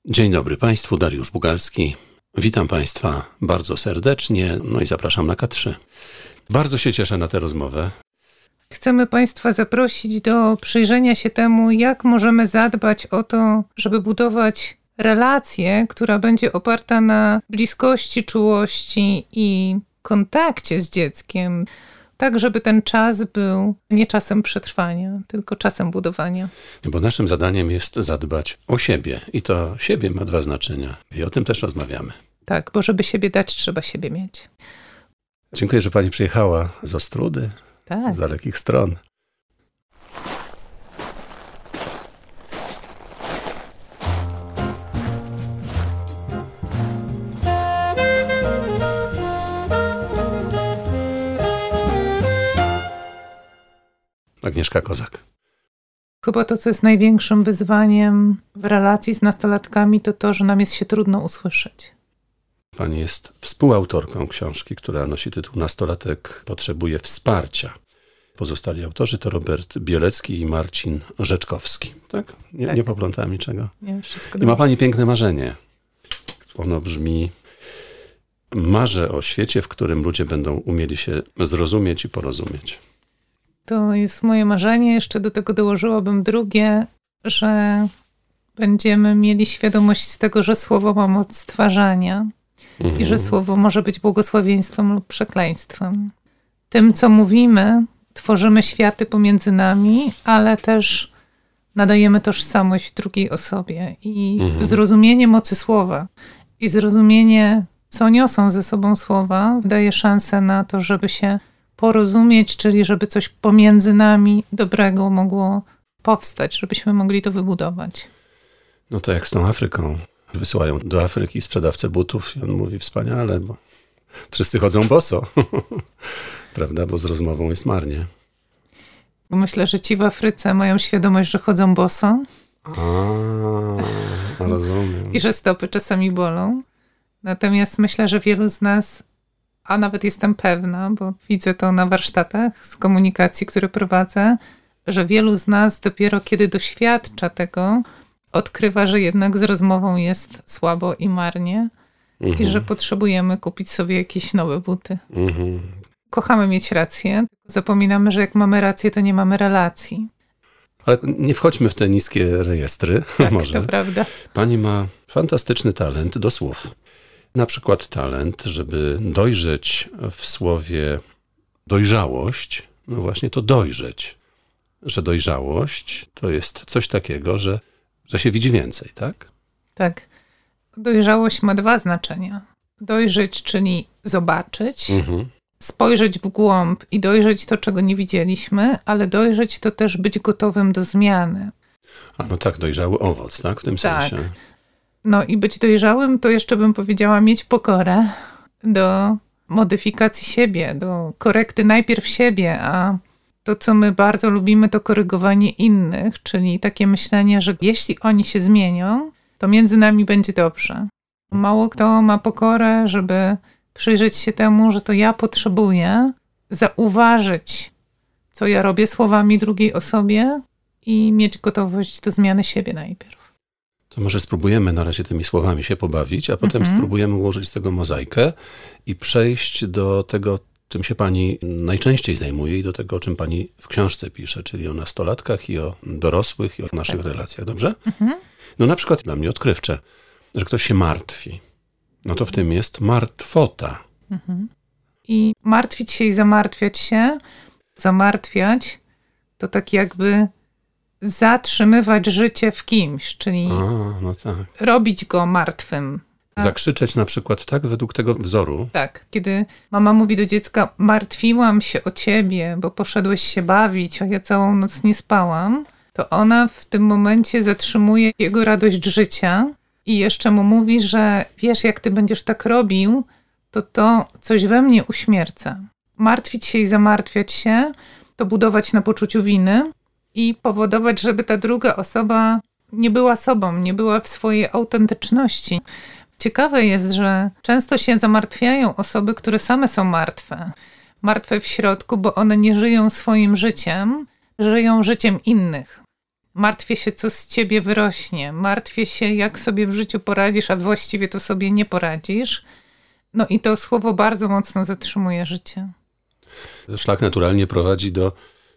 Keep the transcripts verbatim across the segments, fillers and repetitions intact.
Dzień dobry Państwu, Dariusz Bugalski. Witam Państwa bardzo serdecznie, no i zapraszam na K trzy. Bardzo się cieszę na tę rozmowę. Chcemy Państwa zaprosić do przyjrzenia się temu, jak możemy zadbać o to, żeby budować relację, która będzie oparta na bliskości, czułości i kontakcie z dzieckiem, tak żeby ten czas był nie czasem przetrwania, tylko czasem budowania. Bo naszym zadaniem jest zadbać o siebie i to siebie ma dwa znaczenia i o tym też rozmawiamy. Tak, bo żeby siebie dać, trzeba siebie mieć. Dziękuję, że Pani przyjechała z Ostródy, tak. z dalekich stron. Agnieszka Kozak. Chyba to, co jest największym wyzwaniem w relacji z nastolatkami, to to, że nam jest się trudno usłyszeć. Pani jest współautorką książki, która nosi tytuł Nastolatek potrzebuje wsparcia. Pozostali autorzy to Robert Bielecki i Marcin Rzeczkowski. Tak? Nie, tak. nie poplątałem niczego. Nie, wszystko I ma dobrze. Pani piękne marzenie. Ono brzmi: marzę o świecie, w którym ludzie będą umieli się zrozumieć i porozumieć. To jest moje marzenie. Jeszcze do tego dołożyłabym drugie, że będziemy mieli świadomość z tego, że słowo ma moc stwarzania mhm. i że słowo może być błogosławieństwem lub przekleństwem. Tym, co mówimy, tworzymy światy pomiędzy nami, ale też nadajemy tożsamość drugiej osobie. I mhm. zrozumienie mocy słowa i zrozumienie, co niosą ze sobą słowa, daje szansę na to, żeby się porozumieć, czyli żeby coś pomiędzy nami dobrego mogło powstać, żebyśmy mogli to wybudować. No to jak z tą Afryką. Wysyłają do Afryki sprzedawcę butów i on mówi: wspaniale, bo wszyscy chodzą boso. Prawda? Bo z rozmową jest marnie. Bo myślę, że ci w Afryce mają świadomość, że chodzą boso. A, rozumiem. I że stopy czasami bolą. Natomiast myślę, że wielu z nas, a nawet jestem pewna, bo widzę to na warsztatach z komunikacji, które prowadzę, że wielu z nas dopiero kiedy doświadcza tego, odkrywa, że jednak z rozmową jest słabo i marnie mhm. i że potrzebujemy kupić sobie jakieś nowe buty. Mhm. Kochamy mieć rację, zapominamy, że jak mamy rację, to nie mamy relacji. Ale nie wchodźmy w te niskie rejestry. Tak, może. To prawda. Pani ma fantastyczny talent do słów. Na przykład talent, żeby dojrzeć w słowie dojrzałość, no właśnie to dojrzeć. Że dojrzałość to jest coś takiego, że, że się widzi więcej, tak? Tak. Dojrzałość ma dwa znaczenia. Dojrzeć, czyli zobaczyć, mhm. spojrzeć w głąb i dojrzeć to, czego nie widzieliśmy, ale dojrzeć to też być gotowym do zmiany. A no tak, dojrzały owoc, tak? W tym tak. sensie. No i być dojrzałym to jeszcze bym powiedziała mieć pokorę do modyfikacji siebie, do korekty najpierw siebie, a to, co my bardzo lubimy, to korygowanie innych, czyli takie myślenie, że jeśli oni się zmienią, to między nami będzie dobrze. Mało kto ma pokorę, żeby przyjrzeć się temu, że to ja potrzebuję zauważyć, co ja robię słowami drugiej osobie i mieć gotowość do zmiany siebie najpierw. To może spróbujemy na razie tymi słowami się pobawić, a potem mhm. spróbujemy ułożyć z tego mozaikę i przejść do tego, czym się Pani najczęściej zajmuje i do tego, o czym Pani w książce pisze, czyli o nastolatkach i o dorosłych i o naszych tak. relacjach. Dobrze? Mhm. No na przykład dla mnie odkrywcze, że ktoś się martwi. No to w tym jest martwota. Mhm. I martwić się i zamartwiać się, zamartwiać to tak jakby zatrzymywać życie w kimś, czyli A, no tak. robić go martwym. Zakrzyczeć na przykład, tak, według tego wzoru. Tak, kiedy mama mówi do dziecka: martwiłam się o ciebie, bo poszedłeś się bawić, a ja całą noc nie spałam, to ona w tym momencie zatrzymuje jego radość życia i jeszcze mu mówi, że wiesz, jak ty będziesz tak robił, to to coś we mnie uśmierca. Martwić się i zamartwiać się to budować na poczuciu winy i powodować, żeby ta druga osoba nie była sobą, nie była w swojej autentyczności. Ciekawe jest, że często się zamartwiają osoby, które same są martwe. Martwe w środku, bo one nie żyją swoim życiem, żyją życiem innych. martwię się, co z ciebie wyrośnie, martwię się, jak sobie w życiu poradzisz, a właściwie to sobie nie poradzisz. No i to słowo bardzo mocno zatrzymuje życie. Szlak naturalnie prowadzi do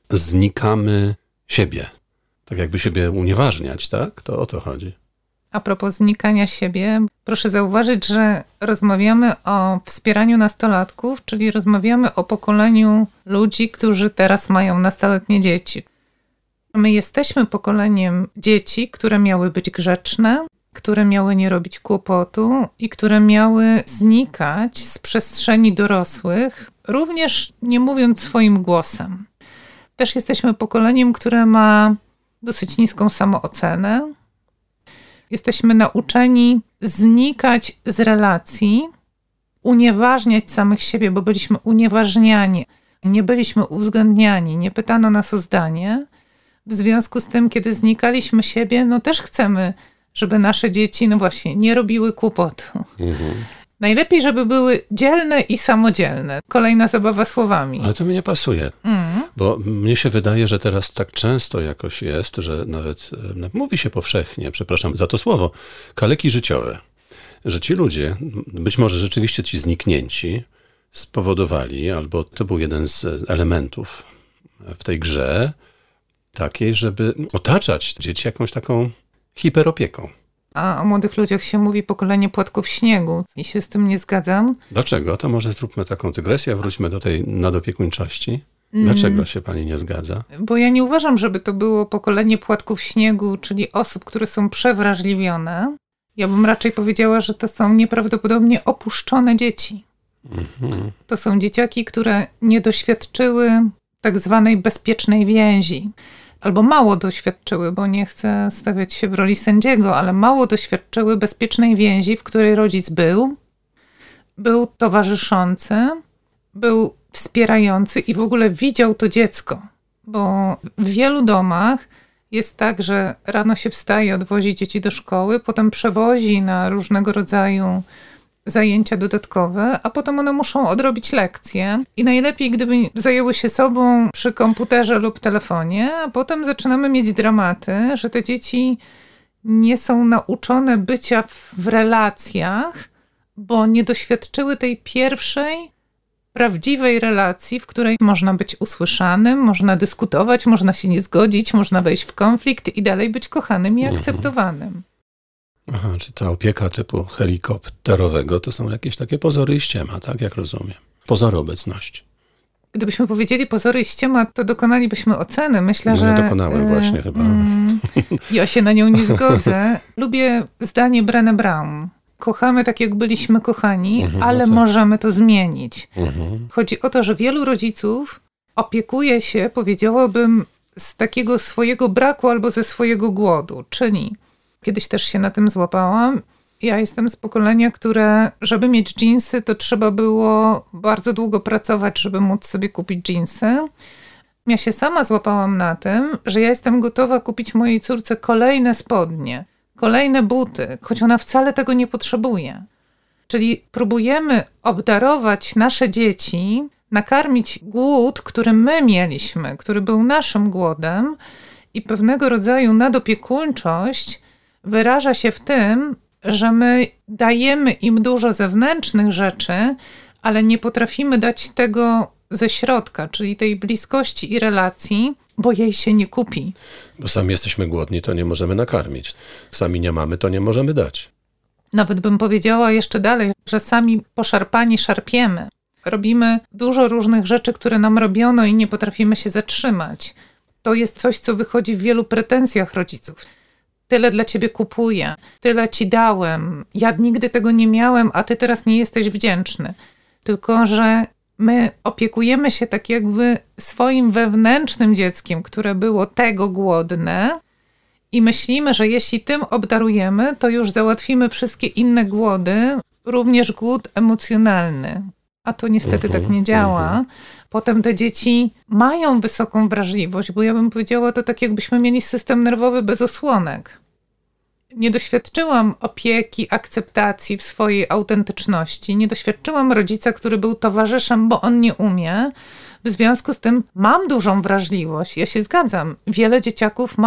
znikamy siebie. Tak jakby siebie unieważniać, tak? To o to chodzi. A propos znikania siebie, proszę zauważyć, że rozmawiamy o wspieraniu nastolatków, czyli rozmawiamy o pokoleniu ludzi, którzy teraz mają nastoletnie dzieci. My jesteśmy pokoleniem dzieci, które miały być grzeczne, które miały nie robić kłopotu i które miały znikać z przestrzeni dorosłych, również nie mówiąc swoim głosem. Też jesteśmy pokoleniem, które ma dosyć niską samoocenę. Jesteśmy nauczeni znikać z relacji, unieważniać samych siebie, bo byliśmy unieważniani, nie byliśmy uwzględniani, nie pytano nas o zdanie. W związku z tym, kiedy znikaliśmy siebie, no też chcemy, żeby nasze dzieci, no właśnie, nie robiły kłopotu. Mhm. Najlepiej, żeby były dzielne i samodzielne. Kolejna zabawa słowami. Ale to mi nie pasuje, mm. bo mnie się wydaje, że teraz tak często jakoś jest, że nawet no, mówi się powszechnie, przepraszam za to słowo, kaleki życiowe. Że ci ludzie, być może rzeczywiście ci zniknięci, spowodowali, albo to był jeden z elementów w tej grze, takiej, żeby otaczać dzieci jakąś taką hiperopieką. A o młodych ludziach się mówi pokolenie płatków śniegu i się z tym nie zgadzam. Dlaczego? To może zróbmy taką dygresję, wróćmy do tej nadopiekuńczości. Dlaczego się pani nie zgadza? Bo ja nie uważam, żeby to było pokolenie płatków śniegu, czyli osób, które są przewrażliwione. Ja bym raczej powiedziała, że to są nieprawdopodobnie opuszczone dzieci. Mhm. To są dzieciaki, które nie doświadczyły tak zwanej bezpiecznej więzi. Albo mało doświadczyły, bo nie chcę stawiać się w roli sędziego, ale mało doświadczyły bezpiecznej więzi, w której rodzic był, był towarzyszący, był wspierający i w ogóle widział to dziecko. Bo w wielu domach jest tak, że rano się wstaje, odwozi dzieci do szkoły, potem przewozi na różnego rodzaju zajęcia dodatkowe, a potem one muszą odrobić lekcje i najlepiej, gdyby zajęły się sobą przy komputerze lub telefonie, a potem zaczynamy mieć dramaty, że te dzieci nie są nauczone bycia w relacjach, bo nie doświadczyły tej pierwszej, prawdziwej relacji, w której można być usłyszanym, można dyskutować, można się nie zgodzić, można wejść w konflikt i dalej być kochanym i akceptowanym. Aha, czy ta opieka typu helikopterowego to są jakieś takie pozory i ściema, tak jak rozumiem? Pozory obecności. Gdybyśmy powiedzieli pozory i ściema, to dokonalibyśmy oceny. Myślę, no, że... Nie dokonałem yy, właśnie chyba. Yy, ja się na nią nie zgodzę. Lubię zdanie Brené Brown. Kochamy tak, jak byliśmy kochani, mhm, ale no tak. możemy to zmienić. Mhm. Chodzi o to, że wielu rodziców opiekuje się, powiedziałabym, z takiego swojego braku albo ze swojego głodu. Czyli kiedyś też się na tym złapałam. Ja jestem z pokolenia, które, żeby mieć dżinsy, to trzeba było bardzo długo pracować, żeby móc sobie kupić dżinsy. Ja się sama złapałam na tym, że ja jestem gotowa kupić mojej córce kolejne spodnie, kolejne buty, choć ona wcale tego nie potrzebuje. Czyli próbujemy obdarować nasze dzieci, nakarmić głód, który my mieliśmy, który był naszym głodem i pewnego rodzaju nadopiekuńczość wyraża się w tym, że my dajemy im dużo zewnętrznych rzeczy, ale nie potrafimy dać tego ze środka, czyli tej bliskości i relacji, bo jej się nie kupi. Bo sami jesteśmy głodni, to nie możemy nakarmić. Sami nie mamy, to nie możemy dać. Nawet bym powiedziała jeszcze dalej, że sami poszarpani szarpiemy. Robimy dużo różnych rzeczy, które nam robiono i nie potrafimy się zatrzymać. To jest coś, co wychodzi w wielu pretensjach rodziców. Tyle dla ciebie kupuję, tyle ci dałem, ja nigdy tego nie miałem, a ty teraz nie jesteś wdzięczny. Tylko że my opiekujemy się tak jakby swoim wewnętrznym dzieckiem, które było tego głodne i myślimy, że jeśli tym obdarujemy, to już załatwimy wszystkie inne głody, również głód emocjonalny. A to niestety uh-huh, tak nie działa. Uh-huh. Potem te dzieci mają wysoką wrażliwość, bo ja bym powiedziała, to tak jakbyśmy mieli system nerwowy bez osłonek. Nie doświadczyłam opieki, akceptacji w swojej autentyczności. Nie doświadczyłam rodzica, który był towarzyszem, bo on nie umie. W związku z tym mam dużą wrażliwość. Ja się zgadzam. Wiele dzieciaków ma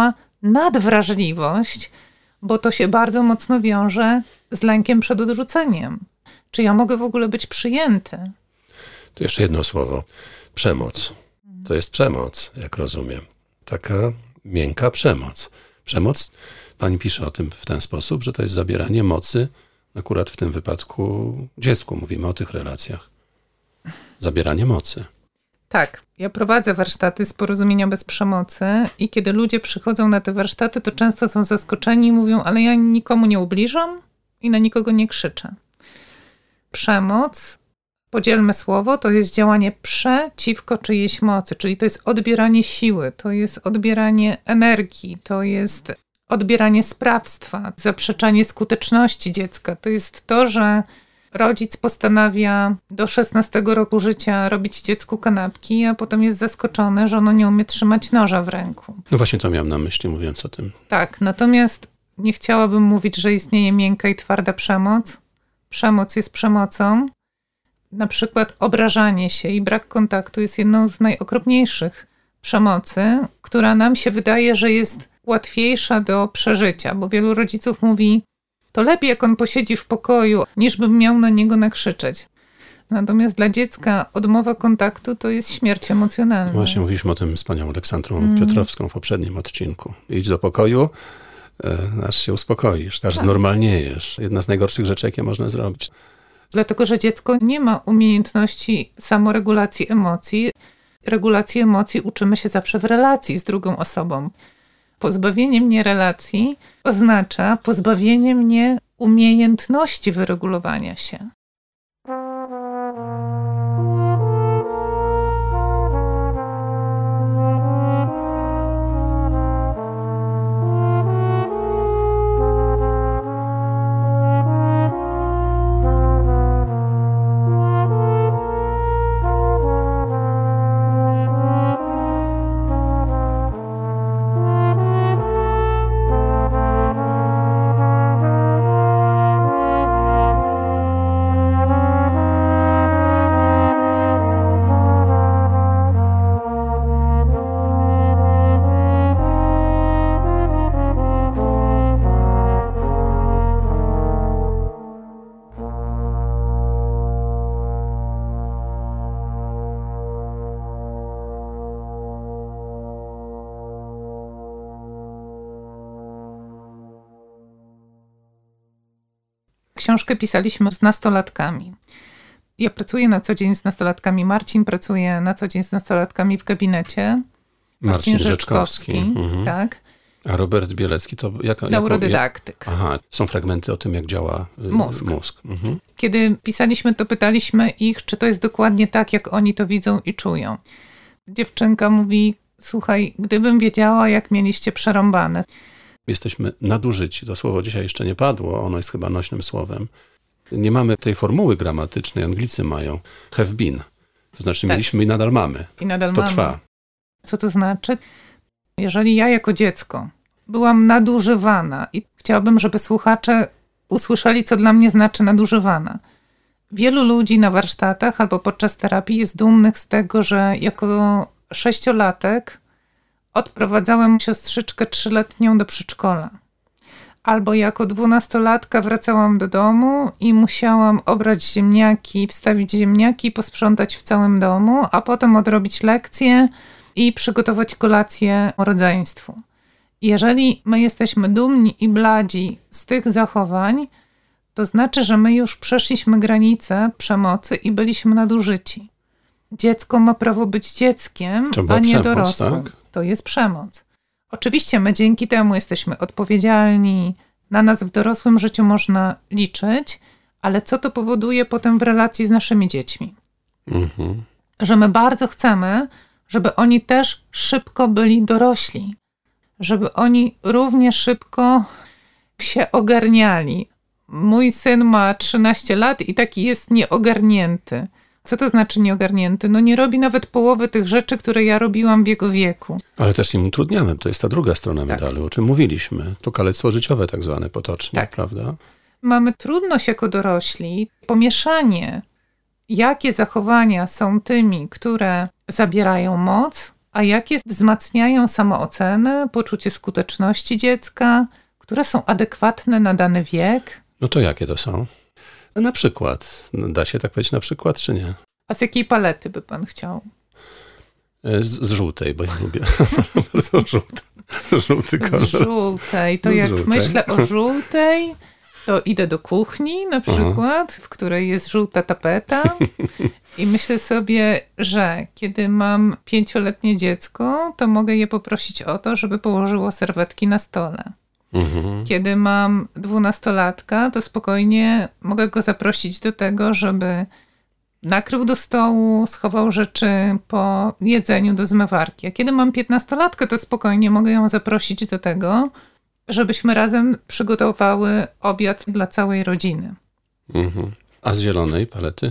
nadwrażliwość, bo to się bardzo mocno wiąże z lękiem przed odrzuceniem. Czy ja mogę w ogóle być przyjęty? Tu jeszcze jedno słowo. Przemoc. To jest przemoc, jak rozumiem. Taka miękka przemoc. Przemoc, pani pisze o tym w ten sposób, że to jest zabieranie mocy, akurat w tym wypadku dziecku. Mówimy o tych relacjach. Zabieranie mocy. Tak, ja prowadzę warsztaty z porozumienia bez przemocy i kiedy ludzie przychodzą na te warsztaty, to często są zaskoczeni i mówią, ale ja nikomu nie ubliżam i na nikogo nie krzyczę. Przemoc, podzielmy słowo, to jest działanie przeciwko czyjejś mocy, czyli to jest odbieranie siły, to jest odbieranie energii, to jest odbieranie sprawstwa, zaprzeczanie skuteczności dziecka. To jest to, że rodzic postanawia do szesnastego roku życia robić dziecku kanapki, a potem jest zaskoczony, że ono nie umie trzymać noża w ręku. No właśnie to miałam na myśli, mówiąc o tym. Tak, natomiast nie chciałabym mówić, że istnieje miękka i twarda przemoc. Przemoc jest przemocą. Na przykład obrażanie się i brak kontaktu jest jedną z najokropniejszych przemocy, która nam się wydaje, że jest łatwiejsza do przeżycia, bo wielu rodziców mówi, to lepiej jak on posiedzi w pokoju, niż bym miał na niego nakrzyczeć. Natomiast dla dziecka odmowa kontaktu to jest śmierć emocjonalna. Właśnie mówiliśmy o tym z panią Aleksandrą mm. Piotrowską w poprzednim odcinku. Idź do pokoju, aż się uspokoisz, aż tak. znormalniejesz. Jedna z najgorszych rzeczy, jakie można zrobić. Dlatego, że dziecko nie ma umiejętności samoregulacji emocji. Regulacji emocji uczymy się zawsze w relacji z drugą osobą. Pozbawienie mnie relacji oznacza pozbawienie mnie umiejętności wyregulowania się. Książkę pisaliśmy z nastolatkami. Ja pracuję na co dzień z nastolatkami. Marcin pracuje na co dzień z nastolatkami w gabinecie. Marcin, Marcin Rzeczkowski. Rzeczkowski. Mhm. Tak. A Robert Bielecki to jaka? Neurodydaktyk. Jak, aha, są fragmenty o tym, jak działa y, mózg. mózg. Mhm. Kiedy pisaliśmy, to pytaliśmy ich, czy to jest dokładnie tak, jak oni to widzą i czują. Dziewczynka mówi, słuchaj, gdybym wiedziała, jak mieliście przerąbane. Jesteśmy nadużyci. To słowo dzisiaj jeszcze nie padło, ono jest chyba nośnym słowem. Nie mamy tej formuły gramatycznej, Anglicy mają have been. To znaczy tak. mieliśmy i nadal mamy. I nadal to mamy. trwa. Co to znaczy? Jeżeli ja jako dziecko byłam nadużywana i chciałabym, żeby słuchacze usłyszeli, co dla mnie znaczy nadużywana. Wielu ludzi na warsztatach albo podczas terapii jest dumnych z tego, że jako sześciolatek odprowadzałem siostrzyczkę trzyletnią do przedszkola. Albo jako dwunastolatka wracałam do domu i musiałam obrać ziemniaki, wstawić ziemniaki, posprzątać w całym domu, a potem odrobić lekcje i przygotować kolację rodzeństwu. Jeżeli my jesteśmy dumni i bladzi z tych zachowań, to znaczy, że my już przeszliśmy granicę przemocy i byliśmy nadużyci. Dziecko ma prawo być dzieckiem, a nie przemoc, dorosłym. Tak? To jest przemoc. Oczywiście my dzięki temu jesteśmy odpowiedzialni, na nas w dorosłym życiu można liczyć, ale co to powoduje potem w relacji z naszymi dziećmi? Mhm. Że my bardzo chcemy, żeby oni też szybko byli dorośli, żeby oni równie szybko się ogarniali. Mój syn ma trzynaście lat i taki jest nieogarnięty. Co to znaczy nieogarnięty? No nie robi nawet połowy tych rzeczy, które ja robiłam w jego wieku. Ale też im utrudniamy, to jest ta druga strona medalu, tak. o czym mówiliśmy. To kalectwo życiowe tak zwane potocznie, tak. prawda? Mamy trudność jako dorośli, pomieszanie, jakie zachowania są tymi, które zabierają moc, a jakie wzmacniają samoocenę, poczucie skuteczności dziecka, które są adekwatne na dany wiek. No to jakie to są? Na przykład. Da się tak powiedzieć na przykład, czy nie? A z jakiej palety by pan chciał? Z, z żółtej, bo ja lubię bardzo żółty, żółty kolor. Z żółtej. To Z jak żółtej. myślę o żółtej, to idę do kuchni na przykład, Aha. w której jest żółta tapeta i myślę sobie, że kiedy mam pięcioletnie dziecko, to mogę je poprosić o to, żeby położyło serwetki na stole. Mhm. Kiedy mam dwunastolatka, to spokojnie mogę go zaprosić do tego, żeby nakrył do stołu, schował rzeczy po jedzeniu do zmywarki. A kiedy mam piętnastolatkę, to spokojnie mogę ją zaprosić do tego, żebyśmy razem przygotowały obiad dla całej rodziny. Mhm. A z zielonej palety?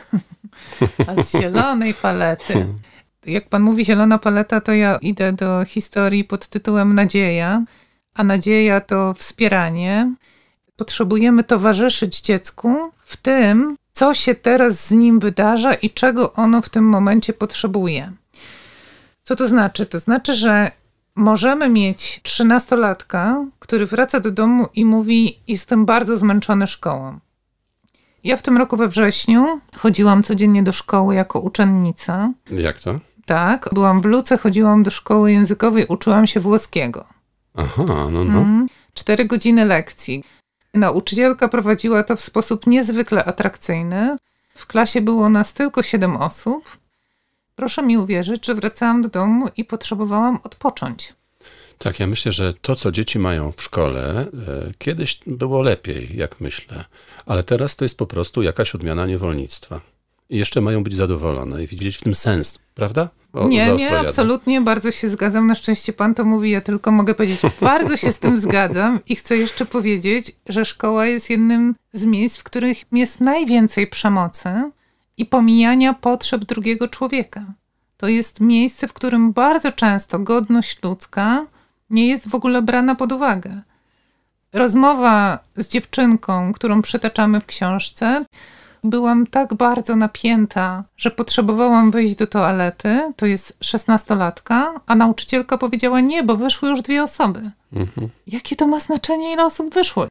A z zielonej palety. Jak pan mówi zielona paleta, to ja idę do historii pod tytułem Nadzieja. A nadzieja to wspieranie. Potrzebujemy towarzyszyć dziecku w tym, co się teraz z nim wydarza i czego ono w tym momencie potrzebuje. Co to znaczy? To znaczy, że możemy mieć trzynastolatka, który wraca do domu i mówi: jestem bardzo zmęczony szkołą. Ja w tym roku we wrześniu chodziłam codziennie do szkoły jako uczennica. Jak to? Tak, byłam w Luce, chodziłam do szkoły językowej, uczyłam się włoskiego. Aha, no no. Mm, cztery godziny lekcji. Nauczycielka prowadziła to w sposób niezwykle atrakcyjny. W klasie było nas tylko siedem osób. Proszę mi uwierzyć, że wracałam do domu i potrzebowałam odpocząć. Tak, ja myślę, że to, co dzieci mają w szkole, e, kiedyś było lepiej, jak myślę. Ale teraz to jest po prostu jakaś odmiana niewolnictwa. I jeszcze mają być zadowolone i widzieć w tym sens, prawda? O, nie, nie, absolutnie, bardzo się zgadzam. Na szczęście pan to mówi, ja tylko mogę powiedzieć, bardzo się z tym zgadzam i chcę jeszcze powiedzieć, że szkoła jest jednym z miejsc, w których jest najwięcej przemocy i pomijania potrzeb drugiego człowieka. To jest miejsce, w którym bardzo często godność ludzka nie jest w ogóle brana pod uwagę. Rozmowa z dziewczynką, którą przytaczamy w książce, byłam tak bardzo napięta, że potrzebowałam wyjść do toalety, to jest szesnastolatka, a nauczycielka powiedziała: nie, bo wyszły już dwie osoby. Mhm. Jakie to ma znaczenie, ile osób wyszło?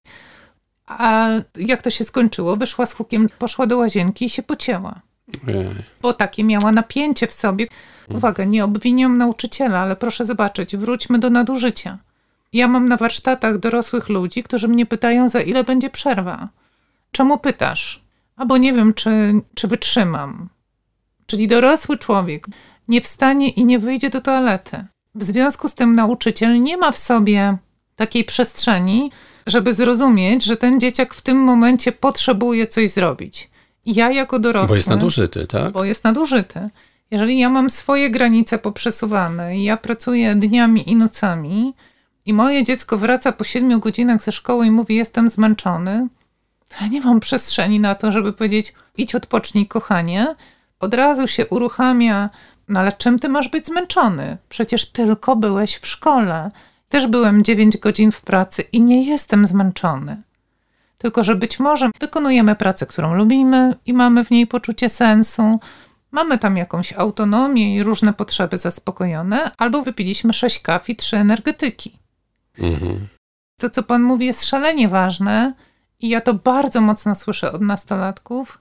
A jak to się skończyło? Wyszła z hukiem, poszła do łazienki i się pocięła. Ej. Bo takie miała napięcie w sobie. Uwaga, nie obwiniam nauczyciela, ale proszę zobaczyć, wróćmy do nadużycia. Ja mam na warsztatach dorosłych ludzi, którzy mnie pytają, za ile będzie przerwa. Czemu pytasz? Albo nie wiem, czy, czy wytrzymam. Czyli dorosły człowiek nie wstanie i nie wyjdzie do toalety. W związku z tym nauczyciel nie ma w sobie takiej przestrzeni, żeby zrozumieć, że ten dzieciak w tym momencie potrzebuje coś zrobić. I ja jako dorosły... Bo jest nadużyty, tak? Bo jest nadużyty. Jeżeli ja mam swoje granice poprzesuwane i ja pracuję dniami i nocami i moje dziecko wraca po siedmiu godzinach ze szkoły i mówi: jestem zmęczony, to ja nie mam przestrzeni na to, żeby powiedzieć: idź odpocznij, kochanie. Od razu się uruchamia: no ale czym ty masz być zmęczony? Przecież tylko byłeś w szkole. Też byłem dziewięć godzin w pracy i nie jestem zmęczony. Tylko że być może wykonujemy pracę, którą lubimy i mamy w niej poczucie sensu, mamy tam jakąś autonomię i różne potrzeby zaspokojone, albo wypiliśmy sześć kaw i trzy energetyki. Mhm. To, co pan mówi, jest szalenie ważne i ja to bardzo mocno słyszę od nastolatków.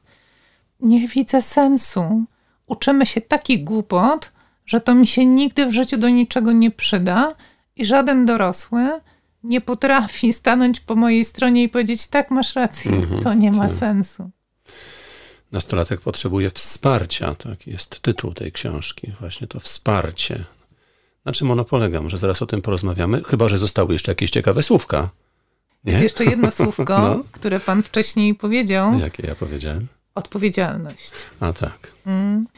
Nie widzę sensu. Uczymy się takich głupot, że to mi się nigdy w życiu do niczego nie przyda i żaden dorosły nie potrafi stanąć po mojej stronie i powiedzieć: tak, masz rację, mhm, to nie ma tak. sensu. Nastolatek potrzebuje wsparcia, taki jest tytuł tej książki, właśnie to wsparcie. Na czym ono polega? Może zaraz o tym porozmawiamy, chyba że zostały jeszcze jakieś ciekawe słówka. Nie? Jest jeszcze jedno słówko, no. które pan wcześniej powiedział. Jakie ja powiedziałem? Odpowiedzialność. A tak. Mm.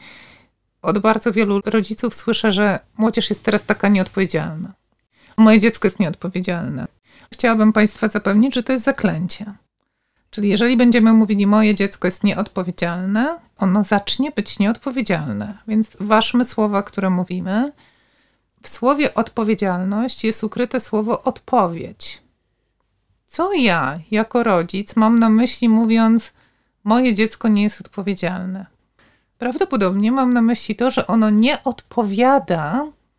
Od bardzo wielu rodziców słyszę, że młodzież jest teraz taka nieodpowiedzialna. Moje dziecko jest nieodpowiedzialne. Chciałabym państwa zapewnić, że to jest zaklęcie. Czyli jeżeli będziemy mówili: moje dziecko jest nieodpowiedzialne, ono zacznie być nieodpowiedzialne. Więc ważmy słowa, które mówimy. W słowie odpowiedzialność jest ukryte słowo odpowiedź. Co ja jako rodzic mam na myśli, mówiąc: moje dziecko nie jest odpowiedzialne? Prawdopodobnie mam na myśli to, że ono nie odpowiada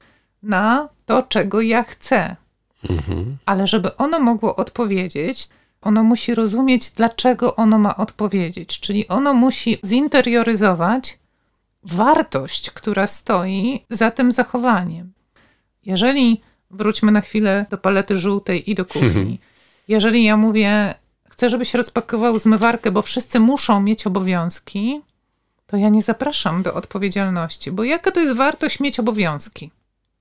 na to, czego ja chcę. Mhm. Ale żeby ono mogło odpowiedzieć, ono musi rozumieć, dlaczego ono ma odpowiedzieć. Czyli ono musi zinterioryzować wartość, która stoi za tym zachowaniem. Jeżeli, wróćmy na chwilę do palety żółtej i do kuchni. Jeżeli ja mówię, chcę, żebyś rozpakował zmywarkę, bo wszyscy muszą mieć obowiązki, to ja nie zapraszam do odpowiedzialności. Bo jaka to jest wartość mieć obowiązki?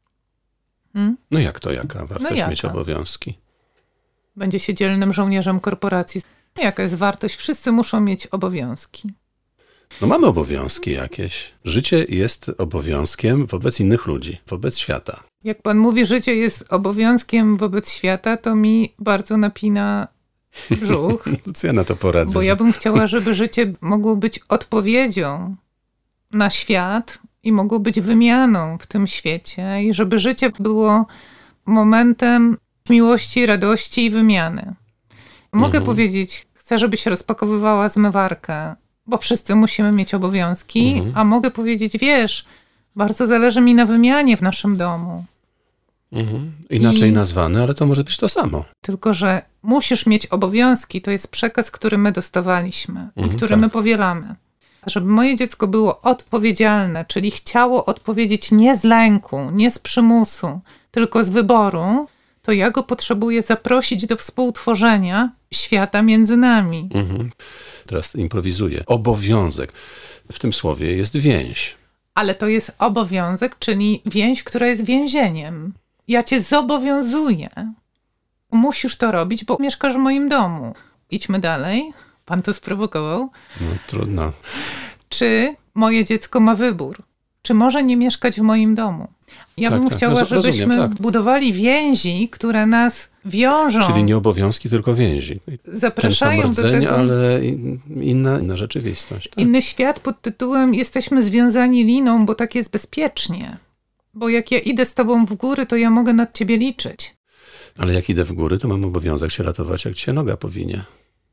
Hmm? No jak to, jaka wartość No jaka? mieć obowiązki? Będzie się dzielnym żołnierzem korporacji. Jaka jest wartość? Wszyscy muszą mieć obowiązki. No mamy obowiązki jakieś. Życie jest obowiązkiem wobec innych ludzi, wobec świata. Jak pan mówi, życie jest obowiązkiem wobec świata, to mi bardzo napina brzuch. To co ja na to poradzę? Bo ja bym chciała, żeby życie mogło być odpowiedzią na świat i mogło być wymianą w tym świecie i żeby życie było momentem miłości, radości i wymiany. Mogę mhm. powiedzieć, chcę, żebyś rozpakowywała zmywarkę, bo wszyscy musimy mieć obowiązki, mhm. a mogę powiedzieć, wiesz, bardzo zależy mi na wymianie w naszym domu. Mhm. Inaczej I... nazwane, ale to może być to samo. Tylko, że musisz mieć obowiązki, to jest przekaz, który my dostawaliśmy mhm, i który tak. my powielamy. Żeby moje dziecko było odpowiedzialne, czyli chciało odpowiedzieć nie z lęku, nie z przymusu, tylko z wyboru, to ja go potrzebuję zaprosić do współtworzenia świata między nami. Mhm. Teraz improwizuję. Obowiązek. W tym słowie jest więź. Ale to jest obowiązek, czyli więź, która jest więzieniem. Ja cię zobowiązuję. Musisz to robić, bo mieszkasz w moim domu. Idźmy dalej. Pan to sprowokował. No trudno. Czy moje dziecko ma wybór? Czy może nie mieszkać w moim domu? Ja tak, bym tak. chciała, No, żebyśmy rozumiem, tak. budowali więzi, które nas wiążą. Czyli nie obowiązki, tylko więzi. Zapraszają Ten sam rdzeń, do tego, ale inna, inna rzeczywistość. Tak? Inny świat pod tytułem jesteśmy związani liną, bo tak jest bezpiecznie. Bo jak ja idę z tobą w góry, to ja mogę nad ciebie liczyć. Ale jak idę w góry, to mam obowiązek się ratować, jak ci się noga powinie.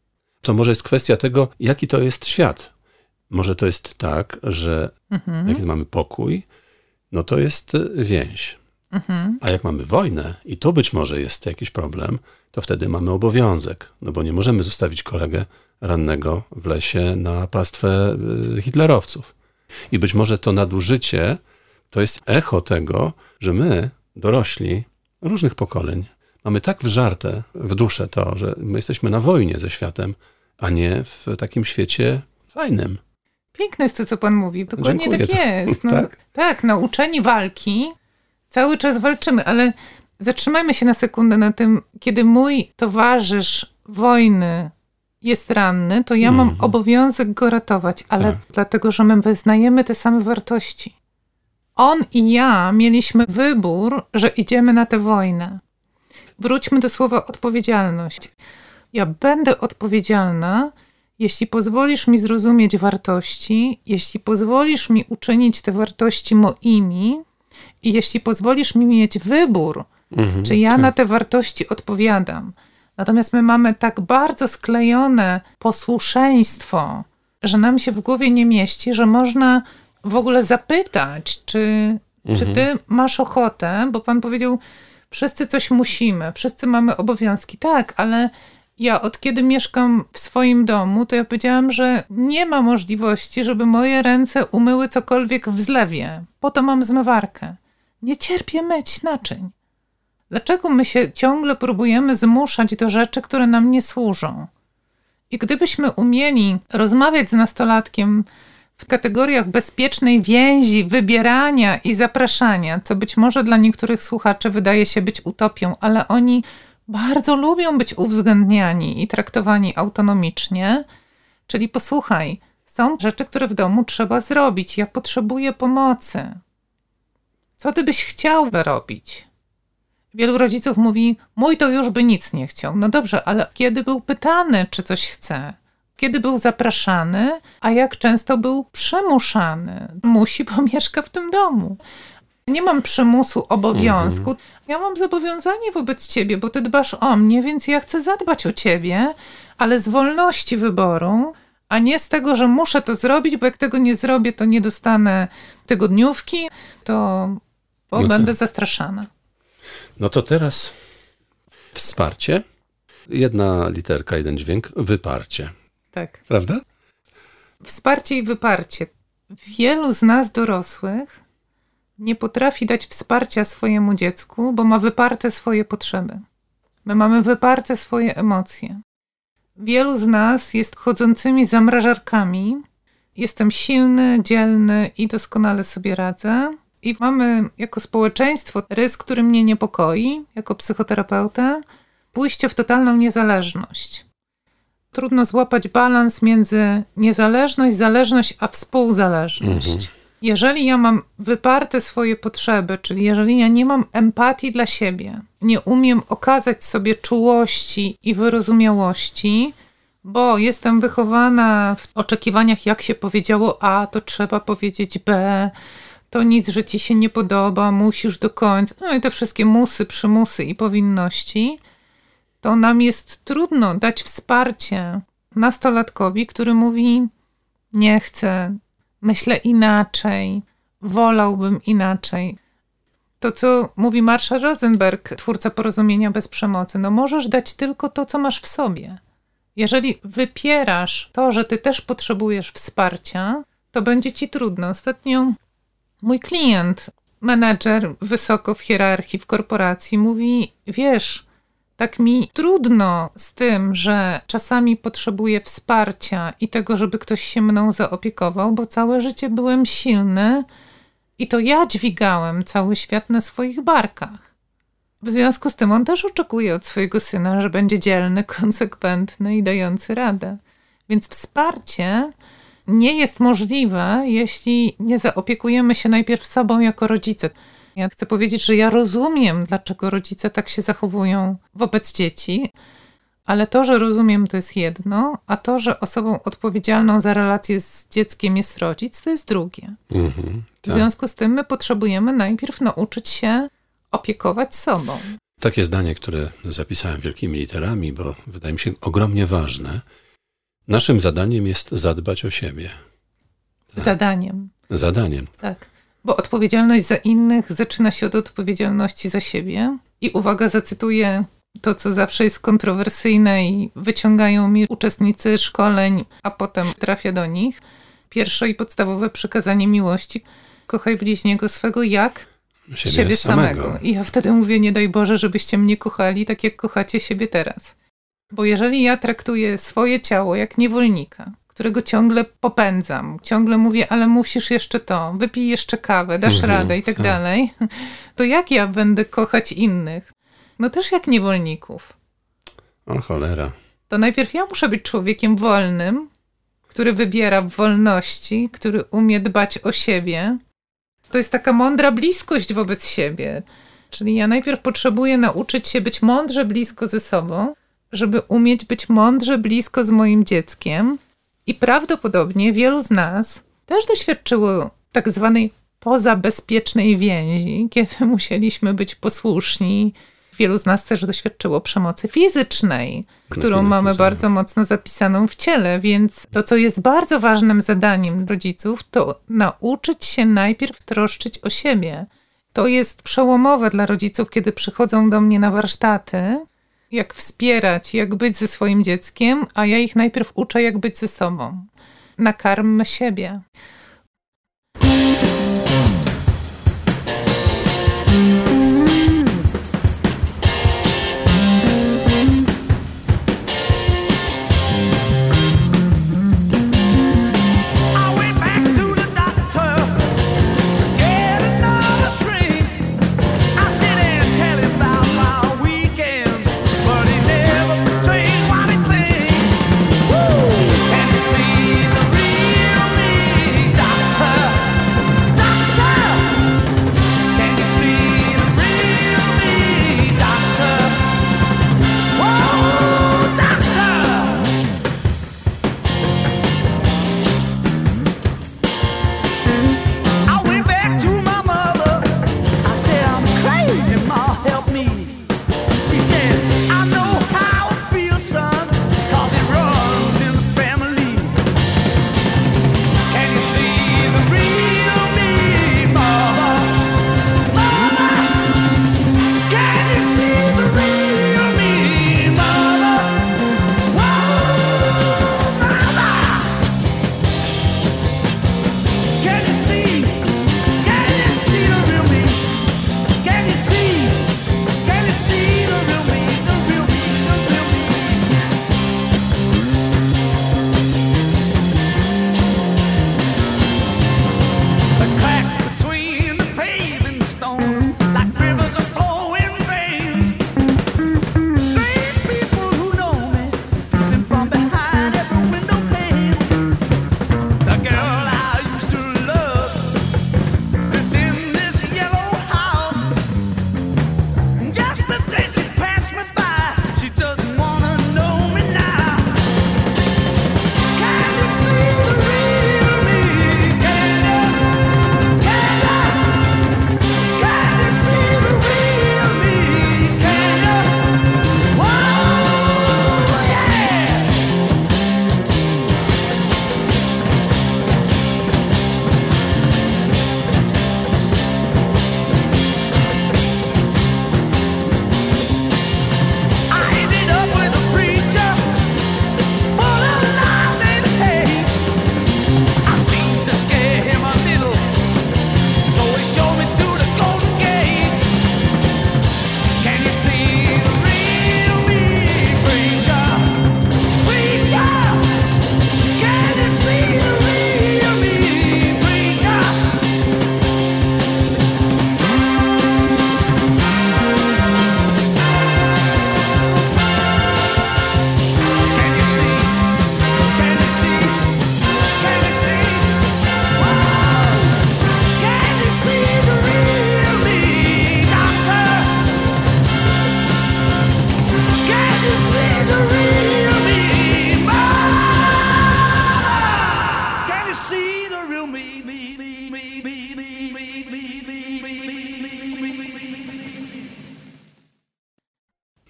To może jest kwestia tego, jaki to jest świat. Może to jest tak, że mhm. jak mamy pokój, no to jest więź. Mhm. A jak mamy wojnę i to być może jest jakiś problem, to wtedy mamy obowiązek. No bo nie możemy zostawić kolegę rannego w lesie na pastwę hitlerowców. I być może to nadużycie to jest echo tego, że my, dorośli różnych pokoleń, mamy tak wżarte w duszę to, że my jesteśmy na wojnie ze światem, a nie w takim świecie fajnym. Piękne jest to, co pan mówi. Dokładnie Dziękuję. tak jest. No, tak? tak, nauczeni walki, cały czas walczymy, ale zatrzymajmy się na sekundę na tym, kiedy mój towarzysz wojny jest ranny, to ja mam mm. obowiązek go ratować, ale tak. dlatego, że my wyznajemy te same wartości. On i ja mieliśmy wybór, że idziemy na tę wojnę. Wróćmy do słowa odpowiedzialność. Ja będę odpowiedzialna, jeśli pozwolisz mi zrozumieć wartości, jeśli pozwolisz mi uczynić te wartości moimi i jeśli pozwolisz mi mieć wybór, mhm, czy ja tak. na te wartości odpowiadam. Natomiast my mamy tak bardzo sklejone posłuszeństwo, że nam się w głowie nie mieści, że można w ogóle zapytać, czy, mhm. czy ty masz ochotę, bo pan powiedział, wszyscy coś musimy, wszyscy mamy obowiązki. Tak, ale ja od kiedy mieszkam w swoim domu, to ja powiedziałam, że nie ma możliwości, żeby moje ręce umyły cokolwiek w zlewie. Po to mam zmywarkę. Nie cierpię myć naczyń. Dlaczego my się ciągle próbujemy zmuszać do rzeczy, które nam nie służą? I gdybyśmy umieli rozmawiać z nastolatkiem w kategoriach bezpiecznej więzi, wybierania i zapraszania, co być może dla niektórych słuchaczy wydaje się być utopią, ale oni bardzo lubią być uwzględniani i traktowani autonomicznie. Czyli posłuchaj, są rzeczy, które w domu trzeba zrobić. Ja potrzebuję pomocy. Co ty byś chciał robić? Wielu rodziców mówi, mój to już by nic nie chciał. No dobrze, ale kiedy był pytany, czy coś chce? Kiedy był zapraszany, a jak często był przymuszany? Musi, bo mieszka w tym domu. Nie mam przymusu, obowiązku. Mhm. Ja mam zobowiązanie wobec ciebie, bo ty dbasz o mnie, więc ja chcę zadbać o ciebie, ale z wolności wyboru, a nie z tego, że muszę to zrobić, bo jak tego nie zrobię, to nie dostanę tygodniówki, to bo no będę tak. zastraszana. No to teraz wsparcie. Jedna literka, jeden dźwięk. Wyparcie. Tak. Prawda? Wsparcie i wyparcie. Wielu z nas dorosłych nie potrafi dać wsparcia swojemu dziecku, bo ma wyparte swoje potrzeby. My mamy wyparte swoje emocje. Wielu z nas jest chodzącymi zamrażarkami. Jestem silny, dzielny i doskonale sobie radzę. I mamy jako społeczeństwo rys, który mnie niepokoi, jako psychoterapeuta, pójście w totalną niezależność. Trudno złapać balans między niezależność, zależność, a współzależność. Mhm. Jeżeli ja mam wyparte swoje potrzeby, czyli jeżeli ja nie mam empatii dla siebie, nie umiem okazać sobie czułości i wyrozumiałości, bo jestem wychowana w oczekiwaniach, jak się powiedziało A, to trzeba powiedzieć B, to nic, że ci się nie podoba, musisz do końca, no i te wszystkie musy, przymusy i powinności, to nam jest trudno dać wsparcie nastolatkowi, który mówi: nie chcę, myślę inaczej, wolałbym inaczej. To, co mówi Marshall Rosenberg, twórca Porozumienia bez przemocy, no możesz dać tylko to, co masz w sobie. Jeżeli wypierasz to, że ty też potrzebujesz wsparcia, to będzie ci trudno. Ostatnio mój klient, menedżer wysoko w hierarchii w korporacji, mówi: wiesz, tak mi trudno z tym, że czasami potrzebuję wsparcia i tego, żeby ktoś się mną zaopiekował, bo całe życie byłem silny i to ja dźwigałem cały świat na swoich barkach. W związku z tym on też oczekuje od swojego syna, że będzie dzielny, konsekwentny i dający radę. Więc wsparcie nie jest możliwe, jeśli nie zaopiekujemy się najpierw sobą jako rodzice. Ja chcę powiedzieć, że ja rozumiem, dlaczego rodzice tak się zachowują wobec dzieci, ale to, że rozumiem, to jest jedno, a to, że osobą odpowiedzialną za relację z dzieckiem jest rodzic, to jest drugie. Mhm, tak. W związku z tym my potrzebujemy najpierw nauczyć się opiekować sobą. Takie zdanie, które zapisałem wielkimi literami, bo wydaje mi się ogromnie ważne. Naszym zadaniem jest zadbać o siebie. Tak. Zadaniem. Zadaniem. Tak. Bo odpowiedzialność za innych zaczyna się od odpowiedzialności za siebie. I uwaga, zacytuję to, co zawsze jest kontrowersyjne i wyciągają mi uczestnicy szkoleń, a potem trafia do nich. Pierwsze i podstawowe przykazanie miłości: kochaj bliźniego swego jak siebie, siebie samego. samego. I ja wtedy mówię: nie daj Boże, żebyście mnie kochali tak, jak kochacie siebie teraz. Bo jeżeli ja traktuję swoje ciało jak niewolnika, którego ciągle popędzam, ciągle mówię: ale musisz jeszcze to, wypij jeszcze kawę, dasz mhm, radę i tak, tak dalej, to jak ja będę kochać innych? No też jak niewolników. O cholera. To najpierw ja muszę być człowiekiem wolnym, który wybiera w wolności, który umie dbać o siebie. To jest taka mądra bliskość wobec siebie. Czyli ja najpierw potrzebuję nauczyć się być mądrze blisko ze sobą, żeby umieć być mądrze blisko z moim dzieckiem. I prawdopodobnie wielu z nas też doświadczyło tak zwanej pozabezpiecznej więzi, kiedy musieliśmy być posłuszni. Wielu z nas też doświadczyło przemocy fizycznej, którą mamy bardzo mocno zapisaną w ciele, więc to, co jest bardzo ważnym zadaniem rodziców, to nauczyć się najpierw troszczyć o siebie. To jest przełomowe dla rodziców, kiedy przychodzą do mnie na warsztaty, jak wspierać, jak być ze swoim dzieckiem, a ja ich najpierw uczę, jak być ze sobą. Nakarmmy siebie. Can you see the real me?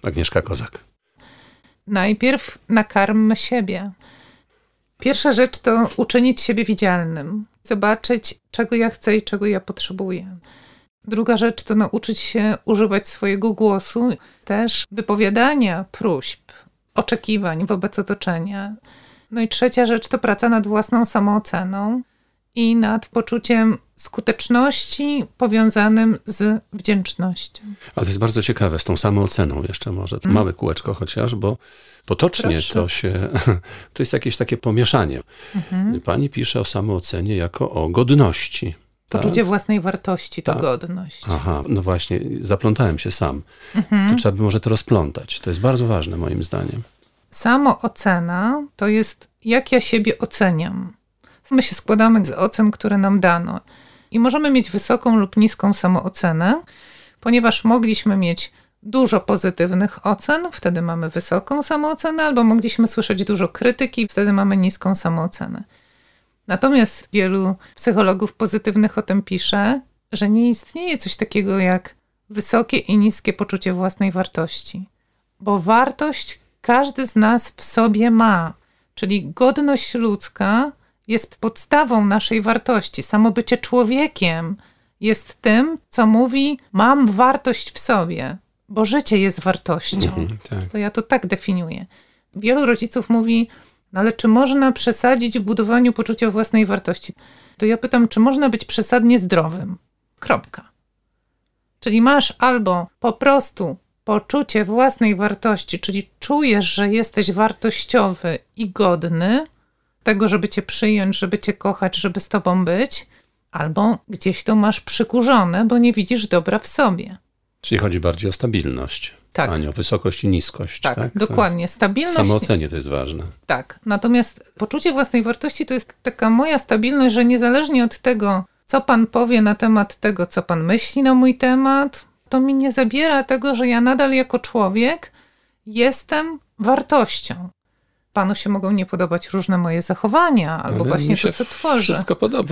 Agnieszka Kozak. Najpierw nakarmmy siebie. Pierwsza rzecz to uczynić siebie widzialnym. Zobaczyć, czego ja chcę i czego ja potrzebuję. Druga rzecz to nauczyć się używać swojego głosu, też wypowiadania próśb, oczekiwań wobec otoczenia. No i trzecia rzecz to praca nad własną samooceną i nad poczuciem skuteczności powiązanym z wdzięcznością. Ale to jest bardzo ciekawe, z tą samooceną jeszcze może. Hmm. Małe kółeczko chociaż, bo potocznie Proszę. to się, to jest jakieś takie pomieszanie. Mhm. Pani pisze o samoocenie jako o godności. Poczucie tak? własnej wartości to tak. godność. Aha, no właśnie, zaplątałem się sam. Mhm. To trzeba by może to rozplątać. To jest bardzo ważne moim zdaniem. Samoocena to jest jak ja siebie oceniam. My się składamy z ocen, które nam dano. I możemy mieć wysoką lub niską samoocenę, ponieważ mogliśmy mieć dużo pozytywnych ocen, wtedy mamy wysoką samoocenę, albo mogliśmy słyszeć dużo krytyki, wtedy mamy niską samoocenę. Natomiast wielu psychologów pozytywnych o tym pisze, że nie istnieje coś takiego jak wysokie i niskie poczucie własnej wartości. Bo wartość każdy z nas w sobie ma, czyli godność ludzka jest podstawą naszej wartości. Samo bycie człowiekiem jest tym, co mówi, mam wartość w sobie, bo życie jest wartością. Mhm, tak. To ja to tak definiuję. Wielu rodziców mówi, no ale czy można przesadzić w budowaniu poczucia własnej wartości? To ja pytam, czy można być przesadnie zdrowym? Kropka. Czyli masz albo po prostu poczucie własnej wartości, czyli czujesz, że jesteś wartościowy i godny tego, żeby cię przyjąć, żeby cię kochać, żeby z tobą być, albo gdzieś to masz przykurzone, bo nie widzisz dobra w sobie. Czyli chodzi bardziej o stabilność, tak. a nie o wysokość i niskość. Tak, tak? dokładnie. Stabilność. W samoocenie to jest ważne. Tak, natomiast poczucie własnej wartości to jest taka moja stabilność, że niezależnie od tego, co pan powie na temat tego, co pan myśli na mój temat, to mi nie zabiera tego, że ja nadal jako człowiek jestem wartością. Panu się mogą nie podobać różne moje zachowania, albo Ale właśnie mi się to, co tworzę. Wszystko podoba.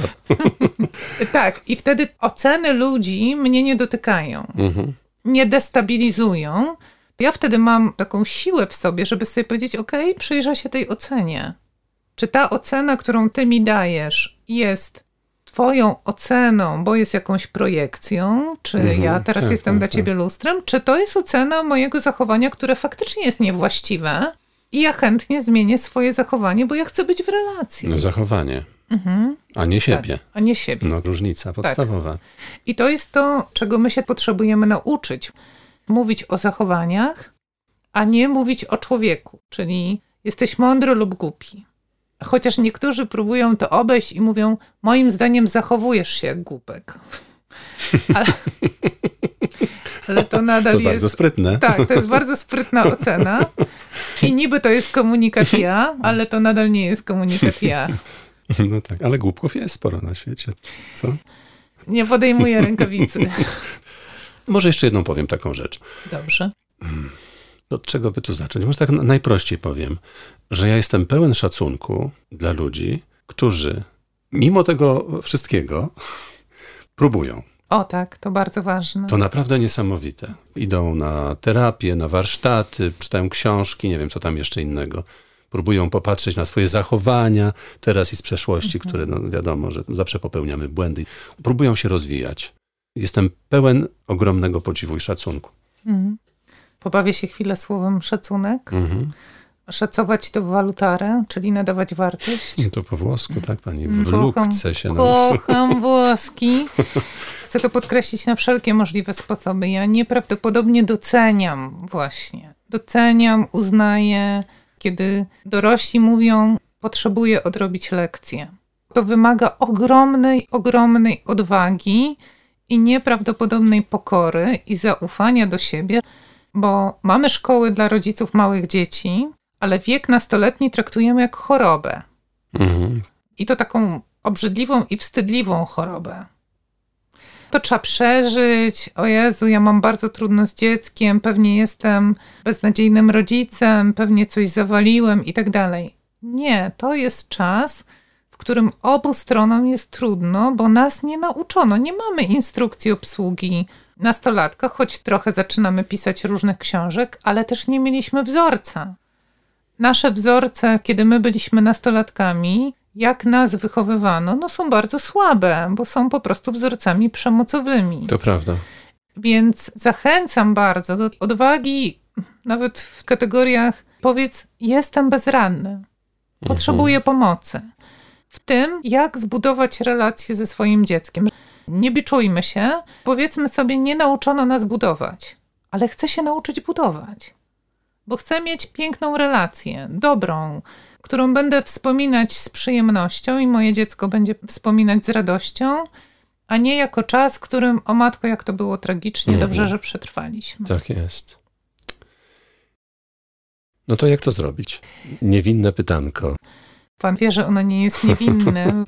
Tak, i wtedy oceny ludzi mnie nie dotykają, mhm. nie destabilizują. Ja wtedy mam taką siłę w sobie, żeby sobie powiedzieć, okej, okay, przyjrzę się tej ocenie. Czy ta ocena, którą ty mi dajesz, jest twoją oceną, bo jest jakąś projekcją, czy mhm, ja teraz tak, jestem tak, dla ciebie tak. lustrem, czy to jest ocena mojego zachowania, które faktycznie jest niewłaściwe i ja chętnie zmienię swoje zachowanie, bo ja chcę być w relacji. No zachowanie, mhm. a nie siebie. Tak, a nie siebie. No różnica podstawowa. Tak. I to jest to, czego my się potrzebujemy nauczyć. Mówić o zachowaniach, a nie mówić o człowieku, czyli jesteś mądry lub głupi. Chociaż niektórzy próbują to obejść i mówią, moim zdaniem zachowujesz się jak głupek. Ale, ale to nadal to jest... bardzo sprytne. Tak, to jest bardzo sprytna ocena. I niby to jest komunikat ja, ale to nadal nie jest komunikat ja. No tak, ale głupków jest sporo na świecie. Co? Nie podejmuję rękawicy. Może jeszcze jedną powiem taką rzecz. Dobrze. Od czego by tu zacząć? Może tak najprościej powiem, że ja jestem pełen szacunku dla ludzi, którzy mimo tego wszystkiego próbują. O tak, to bardzo ważne. To naprawdę niesamowite. Idą na terapię, na warsztaty, czytają książki, nie wiem co tam jeszcze innego. Próbują popatrzeć na swoje zachowania teraz i z przeszłości, mhm. które no wiadomo, że zawsze popełniamy błędy. Próbują się rozwijać. Jestem pełen ogromnego podziwu i szacunku. Mhm. Pobawię się chwilę słowem szacunek. Mhm. Szacować to w walutarę, czyli nadawać wartość. To po włosku, tak pani? W lukce się nauczy. Kocham włoski. Chcę to podkreślić na wszelkie możliwe sposoby. Ja nieprawdopodobnie doceniam właśnie. Doceniam, uznaję, kiedy dorośli mówią, potrzebuję odrobić lekcję. To wymaga ogromnej, ogromnej odwagi i nieprawdopodobnej pokory i zaufania do siebie, bo mamy szkoły dla rodziców małych dzieci, ale wiek nastoletni traktujemy jak chorobę. Mhm. I to taką obrzydliwą i wstydliwą chorobę. To trzeba przeżyć. O Jezu, ja mam bardzo trudno z dzieckiem, pewnie jestem beznadziejnym rodzicem, pewnie coś zawaliłem i tak dalej. Nie, to jest czas, w którym obu stronom jest trudno, bo nas nie nauczono. Nie mamy instrukcji obsługi nastolatkach, choć trochę zaczynamy pisać różnych książek, ale też nie mieliśmy wzorca. Nasze wzorce, kiedy my byliśmy nastolatkami, jak nas wychowywano, no są bardzo słabe, bo są po prostu wzorcami przemocowymi. To prawda. Więc zachęcam bardzo do odwagi, nawet w kategoriach powiedz, jestem bezradny, potrzebuję mhm. pomocy. W tym, jak zbudować relacje ze swoim dzieckiem. Nie biczujmy się, powiedzmy sobie, nie nauczono nas budować, ale chcę się nauczyć budować. Bo chcę mieć piękną relację, dobrą, którą będę wspominać z przyjemnością i moje dziecko będzie wspominać z radością, a nie jako czas, w którym, o matko, jak to było tragicznie, mhm. dobrze, że przetrwaliśmy. Tak jest. No to jak to zrobić? Niewinne pytanko. Pan wie, że ono nie jest niewinne.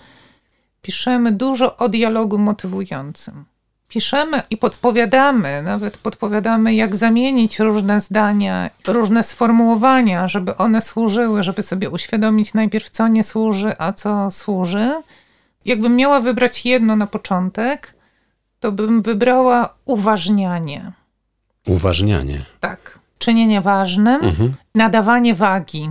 Piszemy dużo o dialogu motywującym. Piszemy i podpowiadamy, nawet podpowiadamy, jak zamienić różne zdania, różne sformułowania, żeby one służyły, żeby sobie uświadomić najpierw, co nie służy, a co służy. Jakbym miała wybrać jedno na początek, to bym wybrała uważnianie. Uważnianie. Tak. Czynienie ważnym, mhm. nadawanie wagi.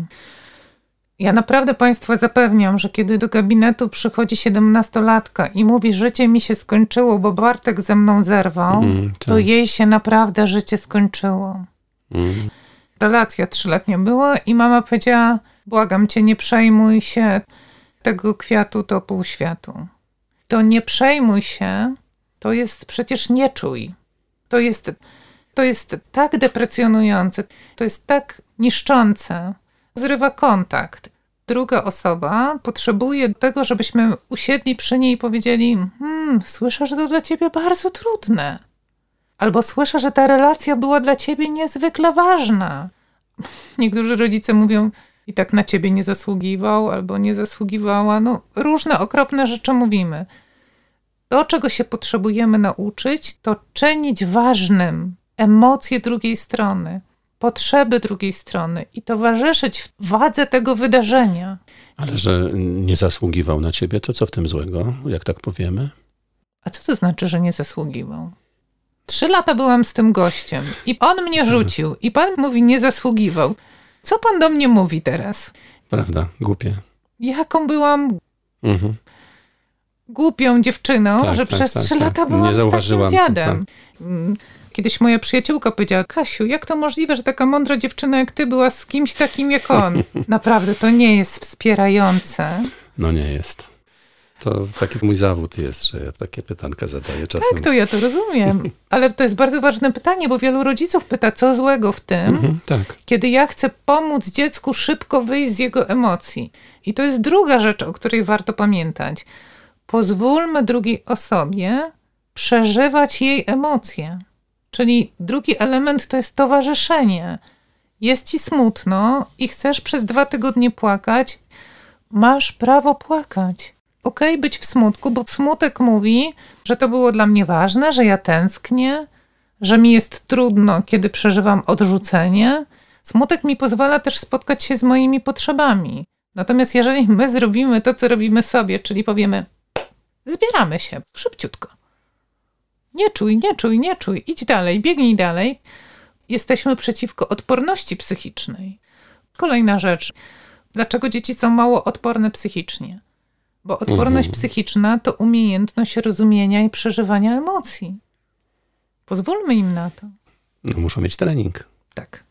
Ja naprawdę Państwa zapewniam, że kiedy do gabinetu przychodzi siedemnastolatka i mówi, życie mi się skończyło, bo Bartek ze mną zerwał, mm, tak. to jej się naprawdę życie skończyło. Mm. Relacja trzyletnia była i mama powiedziała, błagam cię, nie przejmuj się, tego kwiatu to pół światu. To nie przejmuj się, to jest przecież nie czuj. To jest, to jest tak deprecjonujące, to jest tak niszczące. Zrywa kontakt. Druga osoba potrzebuje tego, żebyśmy usiedli przy niej i powiedzieli, hmm, słyszę, że to dla ciebie bardzo trudne. Albo słyszę, że ta relacja była dla ciebie niezwykle ważna. Niektórzy rodzice mówią, i tak na ciebie nie zasługiwał, albo nie zasługiwała. No, różne okropne rzeczy mówimy. To, czego się potrzebujemy nauczyć, to czynić ważnym emocje drugiej strony, potrzeby drugiej strony i towarzyszyć w wadze tego wydarzenia. Ale że nie zasługiwał na ciebie, to co w tym złego, jak tak powiemy? A co to znaczy, że nie zasługiwał? Trzy lata byłam z tym gościem i on mnie rzucił i pan mówi, nie zasługiwał. Co pan do mnie mówi teraz? Prawda, głupie. Jaką byłam mhm. głupią dziewczyną, tak, że tak, przez tak, trzy tak. lata byłam nie zauważyłam z takim dziadem. Tak. Kiedyś moja przyjaciółka powiedziała, Kasiu, jak to możliwe, że taka mądra dziewczyna jak ty była z kimś takim jak on? Naprawdę, to nie jest wspierające. No nie jest. To taki mój zawód jest, że ja takie pytanka zadaję czasem. Tak, to ja to rozumiem. Ale to jest bardzo ważne pytanie, bo wielu rodziców pyta, co złego w tym, mhm, tak. kiedy ja chcę pomóc dziecku szybko wyjść z jego emocji. I to jest druga rzecz, o której warto pamiętać. Pozwólmy drugiej osobie przeżywać jej emocje. Czyli drugi element to jest towarzyszenie. Jest ci smutno i chcesz przez dwa tygodnie płakać, masz prawo płakać. Okej, okay, być w smutku, bo smutek mówi, że to było dla mnie ważne, że ja tęsknię, że mi jest trudno, kiedy przeżywam odrzucenie. Smutek mi pozwala też spotkać się z moimi potrzebami. Natomiast jeżeli my zrobimy to, co robimy sobie, czyli powiemy, zbieramy się szybciutko. Nie czuj, nie czuj, nie czuj, idź dalej, biegnij dalej. Jesteśmy przeciwko odporności psychicznej. Kolejna rzecz. Dlaczego dzieci są mało odporne psychicznie? Bo odporność mhm. psychiczna to umiejętność rozumienia i przeżywania emocji. Pozwólmy im na to. No, muszą mieć trening. Tak.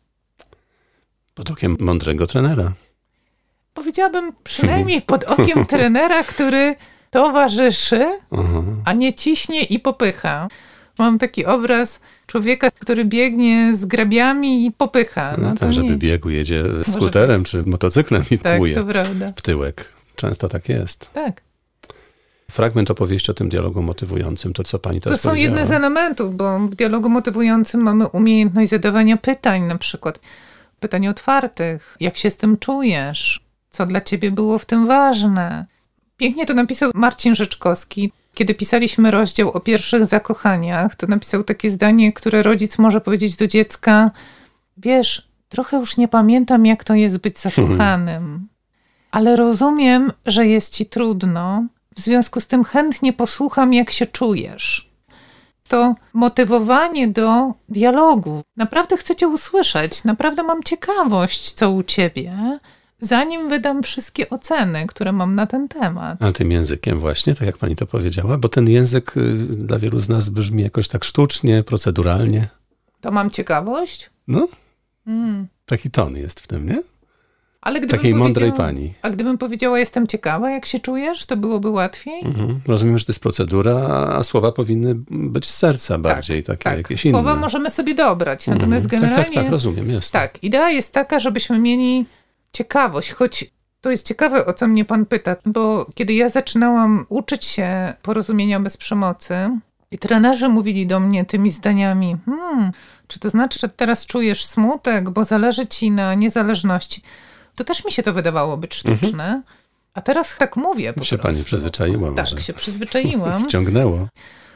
Pod okiem mądrego trenera. Powiedziałabym przynajmniej pod okiem trenera, który towarzyszy, Aha. a nie ciśnie i popycha. Mam taki obraz człowieka, który biegnie z grabiami i popycha. No, no tak, żeby nie... biegł, jedzie skuterem Może... czy motocyklem i tak, tłuje to prawda. w tyłek. Często tak jest. Tak. Fragment opowieści o tym dialogu motywującym, to co pani teraz To są powiedziała? jedne z elementów, bo w dialogu motywującym mamy umiejętność zadawania pytań, na przykład pytań otwartych. Jak się z tym czujesz? Co dla ciebie było w tym ważne? Pięknie to napisał Marcin Rzeczkowski. Kiedy pisaliśmy rozdział o pierwszych zakochaniach, to napisał takie zdanie, które rodzic może powiedzieć do dziecka: wiesz, trochę już nie pamiętam, jak to jest być zakochanym, ale rozumiem, że jest ci trudno, w związku z tym chętnie posłucham, jak się czujesz. To motywowanie do dialogu. Naprawdę chcę cię usłyszeć, naprawdę mam ciekawość, co u ciebie, zanim wydam wszystkie oceny, które mam na ten temat. Ale tym językiem właśnie, tak jak pani to powiedziała, bo ten język y, dla wielu z nas brzmi jakoś tak sztucznie, proceduralnie. To mam ciekawość? No, Mm. taki ton jest w tym, nie? Ale gdybym Takiej mądrej powiedziała- pani. A gdybym powiedziała, jestem ciekawa, jak się czujesz, to byłoby łatwiej? Mhm. Rozumiem, że to jest procedura, a słowa powinny być z serca bardziej, takie tak. jakieś Słowa inne. możemy sobie dobrać, natomiast Mhm. generalnie... Tak, tak, tak, rozumiem, jest. Tak, idea jest taka, żebyśmy mieli ciekawość, choć to jest ciekawe, o co mnie pan pyta, bo kiedy ja zaczynałam uczyć się porozumienia bez przemocy i trenerzy mówili do mnie tymi zdaniami, hmm, czy to znaczy, że teraz czujesz smutek, bo zależy ci na niezależności, to też mi się to wydawało być sztuczne, mhm. a teraz tak mówię po się prostu. pani przyzwyczaiła Tak, może. się przyzwyczaiłam. Wciągnęło.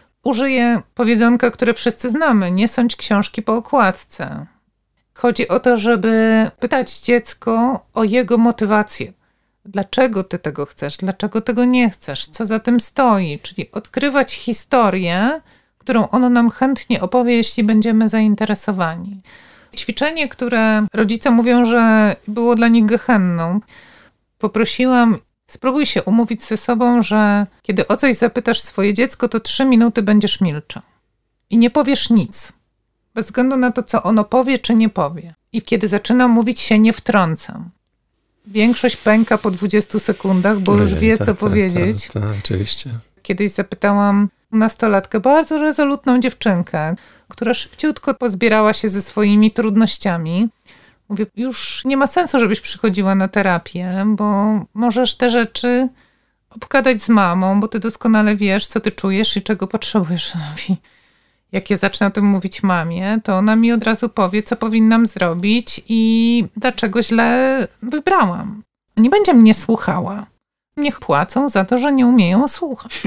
Użyję powiedzonka, które wszyscy znamy, nie sądź książki po okładce. Chodzi o to, żeby pytać dziecko o jego motywację. Dlaczego ty tego chcesz? Dlaczego tego nie chcesz? Co za tym stoi? Czyli odkrywać historię, którą ono nam chętnie opowie, jeśli będziemy zainteresowani. Ćwiczenie, które rodzice mówią, że było dla nich gehenną. Poprosiłam, spróbuj się umówić ze sobą, że kiedy o coś zapytasz swoje dziecko, to trzy minuty będziesz milczał. I nie powiesz nic. Bez względu na to, co ono powie, czy nie powie. I kiedy zaczyna mówić, się nie wtrącam. Większość pęka po dwudziestu sekundach, bo już wie, tak, co tak, powiedzieć. Tak, tak, oczywiście. Kiedyś zapytałam nastolatkę, bardzo rezolutną dziewczynkę, która szybciutko pozbierała się ze swoimi trudnościami. Mówię, już nie ma sensu, żebyś przychodziła na terapię, bo możesz te rzeczy obgadać z mamą, bo ty doskonale wiesz, co ty czujesz i czego potrzebujesz. Mówi, jak ja zacznę o tym mówić mamie, to ona mi od razu powie, co powinnam zrobić i dlaczego źle wybrałam. Nie będzie mnie słuchała. Niech płacą za to, że nie umieją słuchać.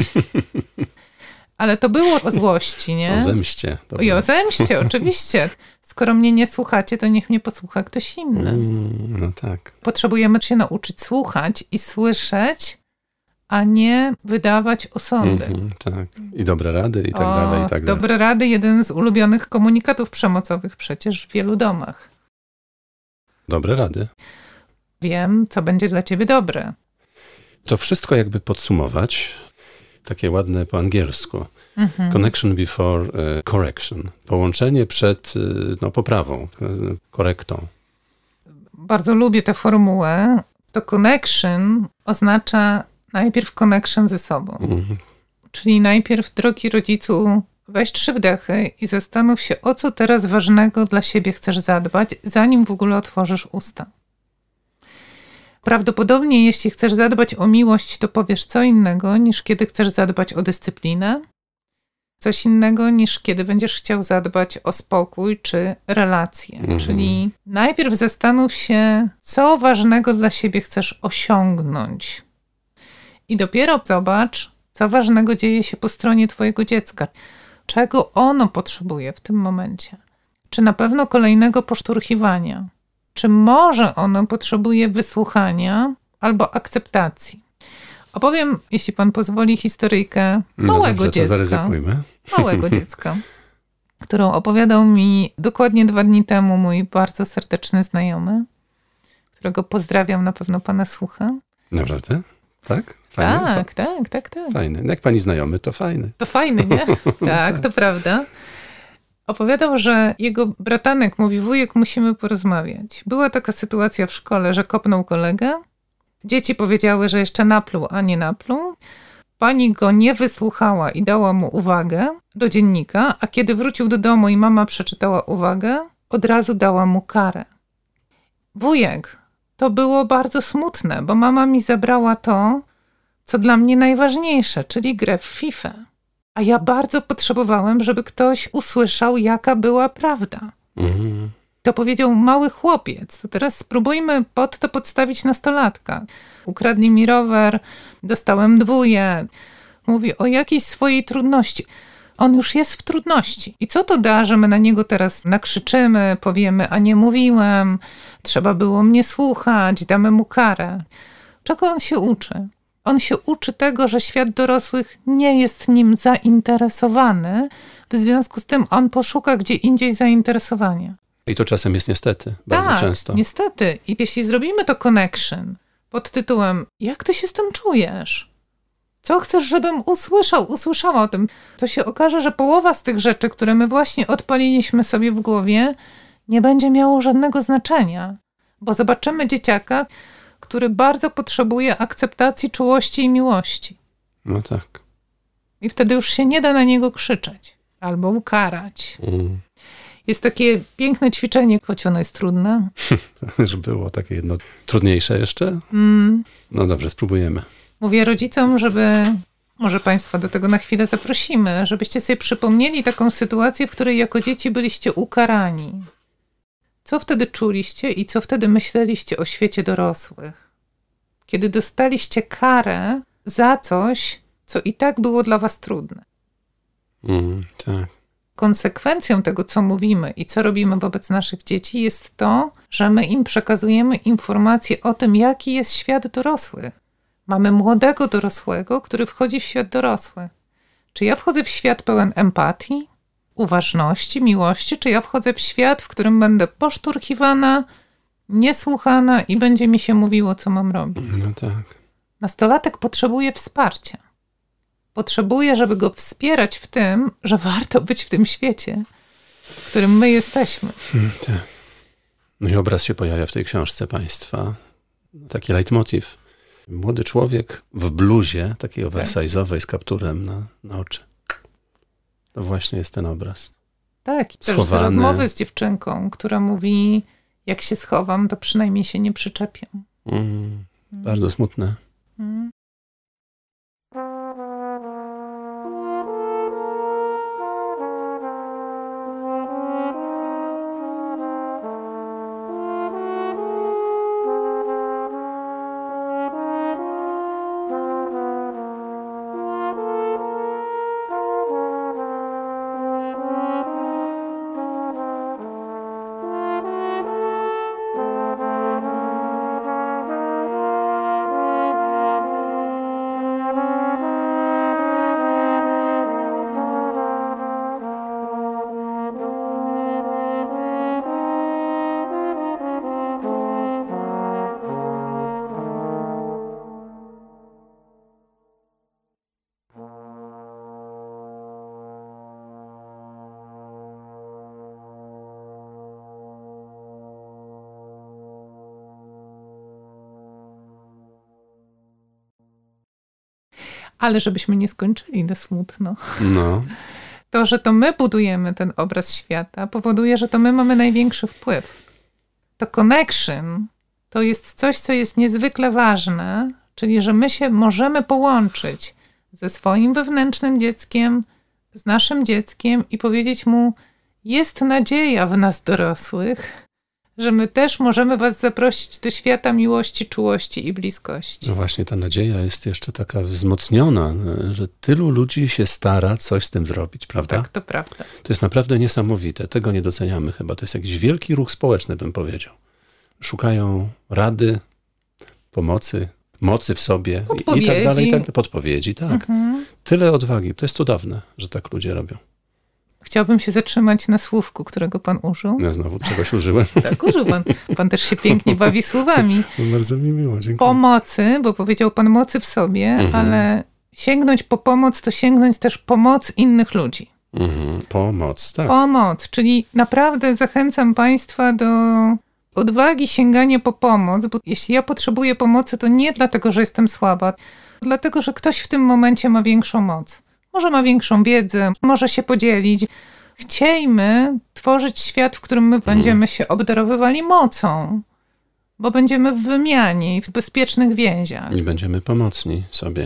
Ale to było o złości, nie? O zemście. Dobra. I o zemście, oczywiście. Skoro mnie nie słuchacie, to niech mnie posłucha ktoś inny. Mm, no tak. Potrzebujemy się nauczyć słuchać i słyszeć, a nie wydawać osądy. Mm-hmm, tak. I dobre rady i tak o, dalej, i tak dalej. Dobre rady, jeden z ulubionych komunikatów przemocowych przecież w wielu domach. Dobre rady. Wiem, co będzie dla ciebie dobre. To wszystko jakby podsumować, takie ładne po angielsku. Mhm. Connection before uh, correction. Połączenie przed uh, no, poprawą, uh, korektą. Bardzo lubię tę formułę. To connection oznacza najpierw connection ze sobą. Mhm. Czyli najpierw, drogi rodzicu, weź trzy wdechy i zastanów się, o co teraz ważnego dla siebie chcesz zadbać, zanim w ogóle otworzysz usta. Prawdopodobnie, jeśli chcesz zadbać o miłość, to powiesz co innego, niż kiedy chcesz zadbać o dyscyplinę. Coś innego, niż kiedy będziesz chciał zadbać o spokój czy relacje. Mhm. Czyli najpierw zastanów się, co ważnego dla siebie chcesz osiągnąć. I dopiero zobacz, co ważnego dzieje się po stronie twojego dziecka. Czego ono potrzebuje w tym momencie. Czy na pewno kolejnego poszturchiwania. Czy może ono potrzebuje wysłuchania albo akceptacji. Opowiem, jeśli pan pozwoli, historyjkę małego no dobrze, dziecka. To zaryzykujmy. Małego dziecka, którą opowiadał mi dokładnie dwa dni temu mój bardzo serdeczny znajomy, którego pozdrawiam, na pewno pana słucha. Naprawdę? Tak? Fajny? Tak, tak, tak, tak. Fajny. Jak pani znajomy, to fajny. To fajny, nie? Tak, to prawda. Opowiadał, że jego bratanek mówi, wujek, musimy porozmawiać. Była taka sytuacja w szkole, że kopnął kolegę. Dzieci powiedziały, że jeszcze napluł, a nie napluł. Pani go nie wysłuchała i dała mu uwagę do dziennika, a kiedy wrócił do domu i mama przeczytała uwagę, od razu dała mu karę. Wujek, to było bardzo smutne, bo mama mi zabrała to, co dla mnie najważniejsze, czyli grę w fifę. A ja bardzo potrzebowałem, żeby ktoś usłyszał, jaka była prawda. Mhm. To powiedział mały chłopiec. To teraz spróbujmy pod to podstawić nastolatka. Ukradli mi rower, dostałem dwóje. Mówi o jakiejś swojej trudności. On już jest w trudności. I co to da, że my na niego teraz nakrzyczymy, powiemy, a nie mówiłem, trzeba było mnie słuchać, damy mu karę. Czego on się uczy? on się uczy tego, że świat dorosłych nie jest nim zainteresowany, w związku z tym on poszuka gdzie indziej zainteresowania. I to czasem jest niestety, bardzo tak, często. niestety. I jeśli zrobimy to connection pod tytułem, jak ty się z tym czujesz? Co chcesz, żebym usłyszał, usłyszała o tym? To się okaże, że połowa z tych rzeczy, które my właśnie odpaliliśmy sobie w głowie, nie będzie miało żadnego znaczenia. Bo zobaczymy dzieciaka, który bardzo potrzebuje akceptacji, czułości i miłości. No tak. I wtedy już się nie da na niego krzyczeć albo ukarać. Mm. Jest takie piękne ćwiczenie, choć ono jest trudne. To już było takie jedno trudniejsze jeszcze? Mm. No dobrze, spróbujemy. Mówię rodzicom, żeby, może Państwa do tego na chwilę zaprosimy, żebyście sobie przypomnieli taką sytuację, w której jako dzieci byliście ukarani. Co wtedy czuliście i co wtedy myśleliście o świecie dorosłych? Kiedy dostaliście karę za coś, co i tak było dla was trudne. Mm, tak. Konsekwencją tego, co mówimy i co robimy wobec naszych dzieci, jest to, że my im przekazujemy informacje o tym, jaki jest świat dorosłych. Mamy młodego dorosłego, który wchodzi w świat dorosły. Czy ja wchodzę w świat pełen empatii, uważności, miłości, czy ja wchodzę w świat, w którym będę poszturchiwana, niesłuchana i będzie mi się mówiło, co mam robić? No tak. Nastolatek potrzebuje wsparcia. Potrzebuje, żeby go wspierać w tym, że warto być w tym świecie, w którym my jesteśmy. Hmm, tak. No i obraz się pojawia w tej książce Państwa. Taki leitmotiv. Młody człowiek w bluzie, takiej oversize'owej z kapturem na, na oczy. To właśnie jest ten obraz. Tak, i też z rozmowy z dziewczynką, która mówi, jak się schowam, to przynajmniej się nie przyczepię. Mm, mm. Bardzo smutne. Mm. Ale żebyśmy nie skończyli na smutno. No. To, że to my budujemy ten obraz świata, powoduje, że to my mamy największy wpływ. To connection to jest coś, co jest niezwykle ważne, czyli że my się możemy połączyć ze swoim wewnętrznym dzieckiem, z naszym dzieckiem i powiedzieć mu, jest nadzieja w nas dorosłych, że my też możemy was zaprosić do świata miłości, czułości i bliskości. No właśnie, ta nadzieja jest jeszcze taka wzmocniona, że tylu ludzi się stara coś z tym zrobić, prawda? Tak, to prawda. To jest naprawdę niesamowite. Tego nie doceniamy chyba. To jest jakiś wielki ruch społeczny, bym powiedział. Szukają rady, pomocy, mocy w sobie i, i tak dalej. I tak, podpowiedzi, tak. Mhm. Tyle odwagi. To jest cudowne, że tak ludzie robią. Chciałbym się zatrzymać na słówku, którego pan użył. Ja znowu czegoś użyłem. Tak, użył pan. Pan też się pięknie bawi słowami. Bardzo mi miło, dziękuję. Pomocy, bo powiedział pan mocy w sobie, mhm. ale sięgnąć po pomoc to sięgnąć też pomoc innych ludzi. Mhm. Pomoc, tak. Pomoc, czyli naprawdę zachęcam państwa do odwagi sięgania po pomoc, bo jeśli ja potrzebuję pomocy, to nie dlatego, że jestem słaba, dlatego, że ktoś w tym momencie ma większą moc. Może ma większą wiedzę, może się podzielić. Chciejmy tworzyć świat, w którym my będziemy się obdarowywali mocą, bo będziemy w wymianie i w bezpiecznych więziach. I będziemy pomocni sobie.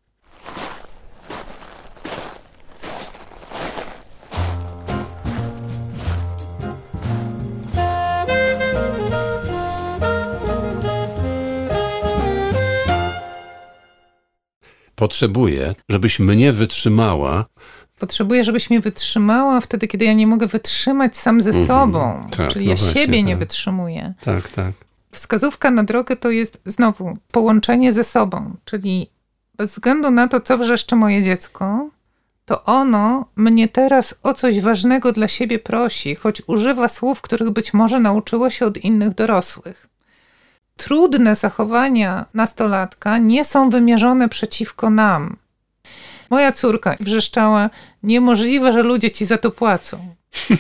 Potrzebuję, żebyś mnie wytrzymała. Potrzebuję, żebyś mnie wytrzymała wtedy, kiedy ja nie mogę wytrzymać sam ze mm-hmm. sobą. Tak, czyli no ja właśnie, siebie tak. nie wytrzymuję. Tak, tak. Wskazówka na drogę to jest znowu połączenie ze sobą, czyli Bez względu na to, co wrzeszczy moje dziecko, to ono mnie teraz o coś ważnego dla siebie prosi, choć używa słów, których być może nauczyło się od innych dorosłych. Trudne zachowania nastolatka nie są wymierzone przeciwko nam. Moja córka wrzeszczała, niemożliwe, że ludzie ci za to płacą.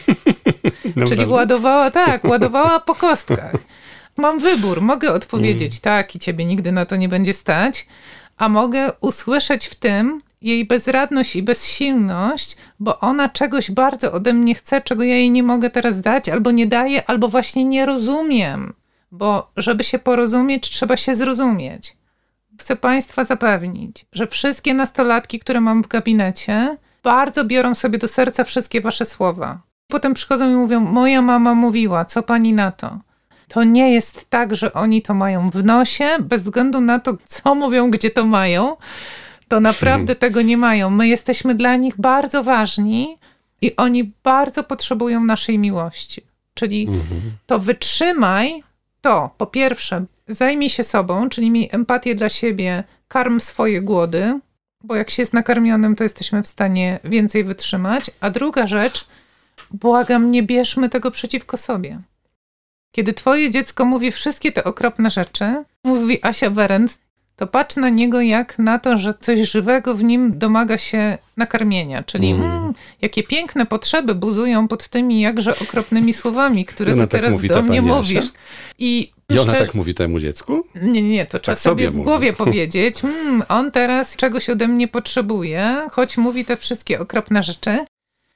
No Czyli prawda. ładowała, tak, ładowała po kostkach. Mam wybór, mogę odpowiedzieć mm. tak i ciebie nigdy na to nie będzie stać, a mogę usłyszeć w tym jej bezradność i bezsilność, bo ona czegoś bardzo ode mnie chce, czego ja jej nie mogę teraz dać, albo nie daję, albo właśnie nie rozumiem. Bo żeby się porozumieć, trzeba się zrozumieć. Chcę Państwa zapewnić, że wszystkie nastolatki, które mam w gabinecie, bardzo biorą sobie do serca wszystkie wasze słowa. Potem przychodzą i mówią, moja mama mówiła, co pani na to? To nie jest tak, że oni to mają w nosie, bez względu na to, co mówią, gdzie to mają, to naprawdę tego nie mają. My jesteśmy dla nich bardzo ważni i oni bardzo potrzebują naszej miłości. Czyli to wytrzymaj, to po pierwsze zajmij się sobą, czyli miej empatię dla siebie, karm swoje głody, bo jak się jest nakarmionym, to jesteśmy w stanie więcej wytrzymać. A druga rzecz, błagam, nie bierzmy tego przeciwko sobie. Kiedy twoje dziecko mówi wszystkie te okropne rzeczy, mówi Asia Werenc, to patrz na niego jak na to, że coś żywego w nim domaga się nakarmienia. Czyli mm. Mm, jakie piękne potrzeby buzują pod tymi jakże okropnymi słowami, które ty tak teraz do mnie mówisz. I, I ona szczer... tak mówi temu dziecku? Nie, nie, to trzeba tak sobie, sobie w głowie powiedzieć, mm, on teraz czegoś ode mnie potrzebuje, choć mówi te wszystkie okropne rzeczy.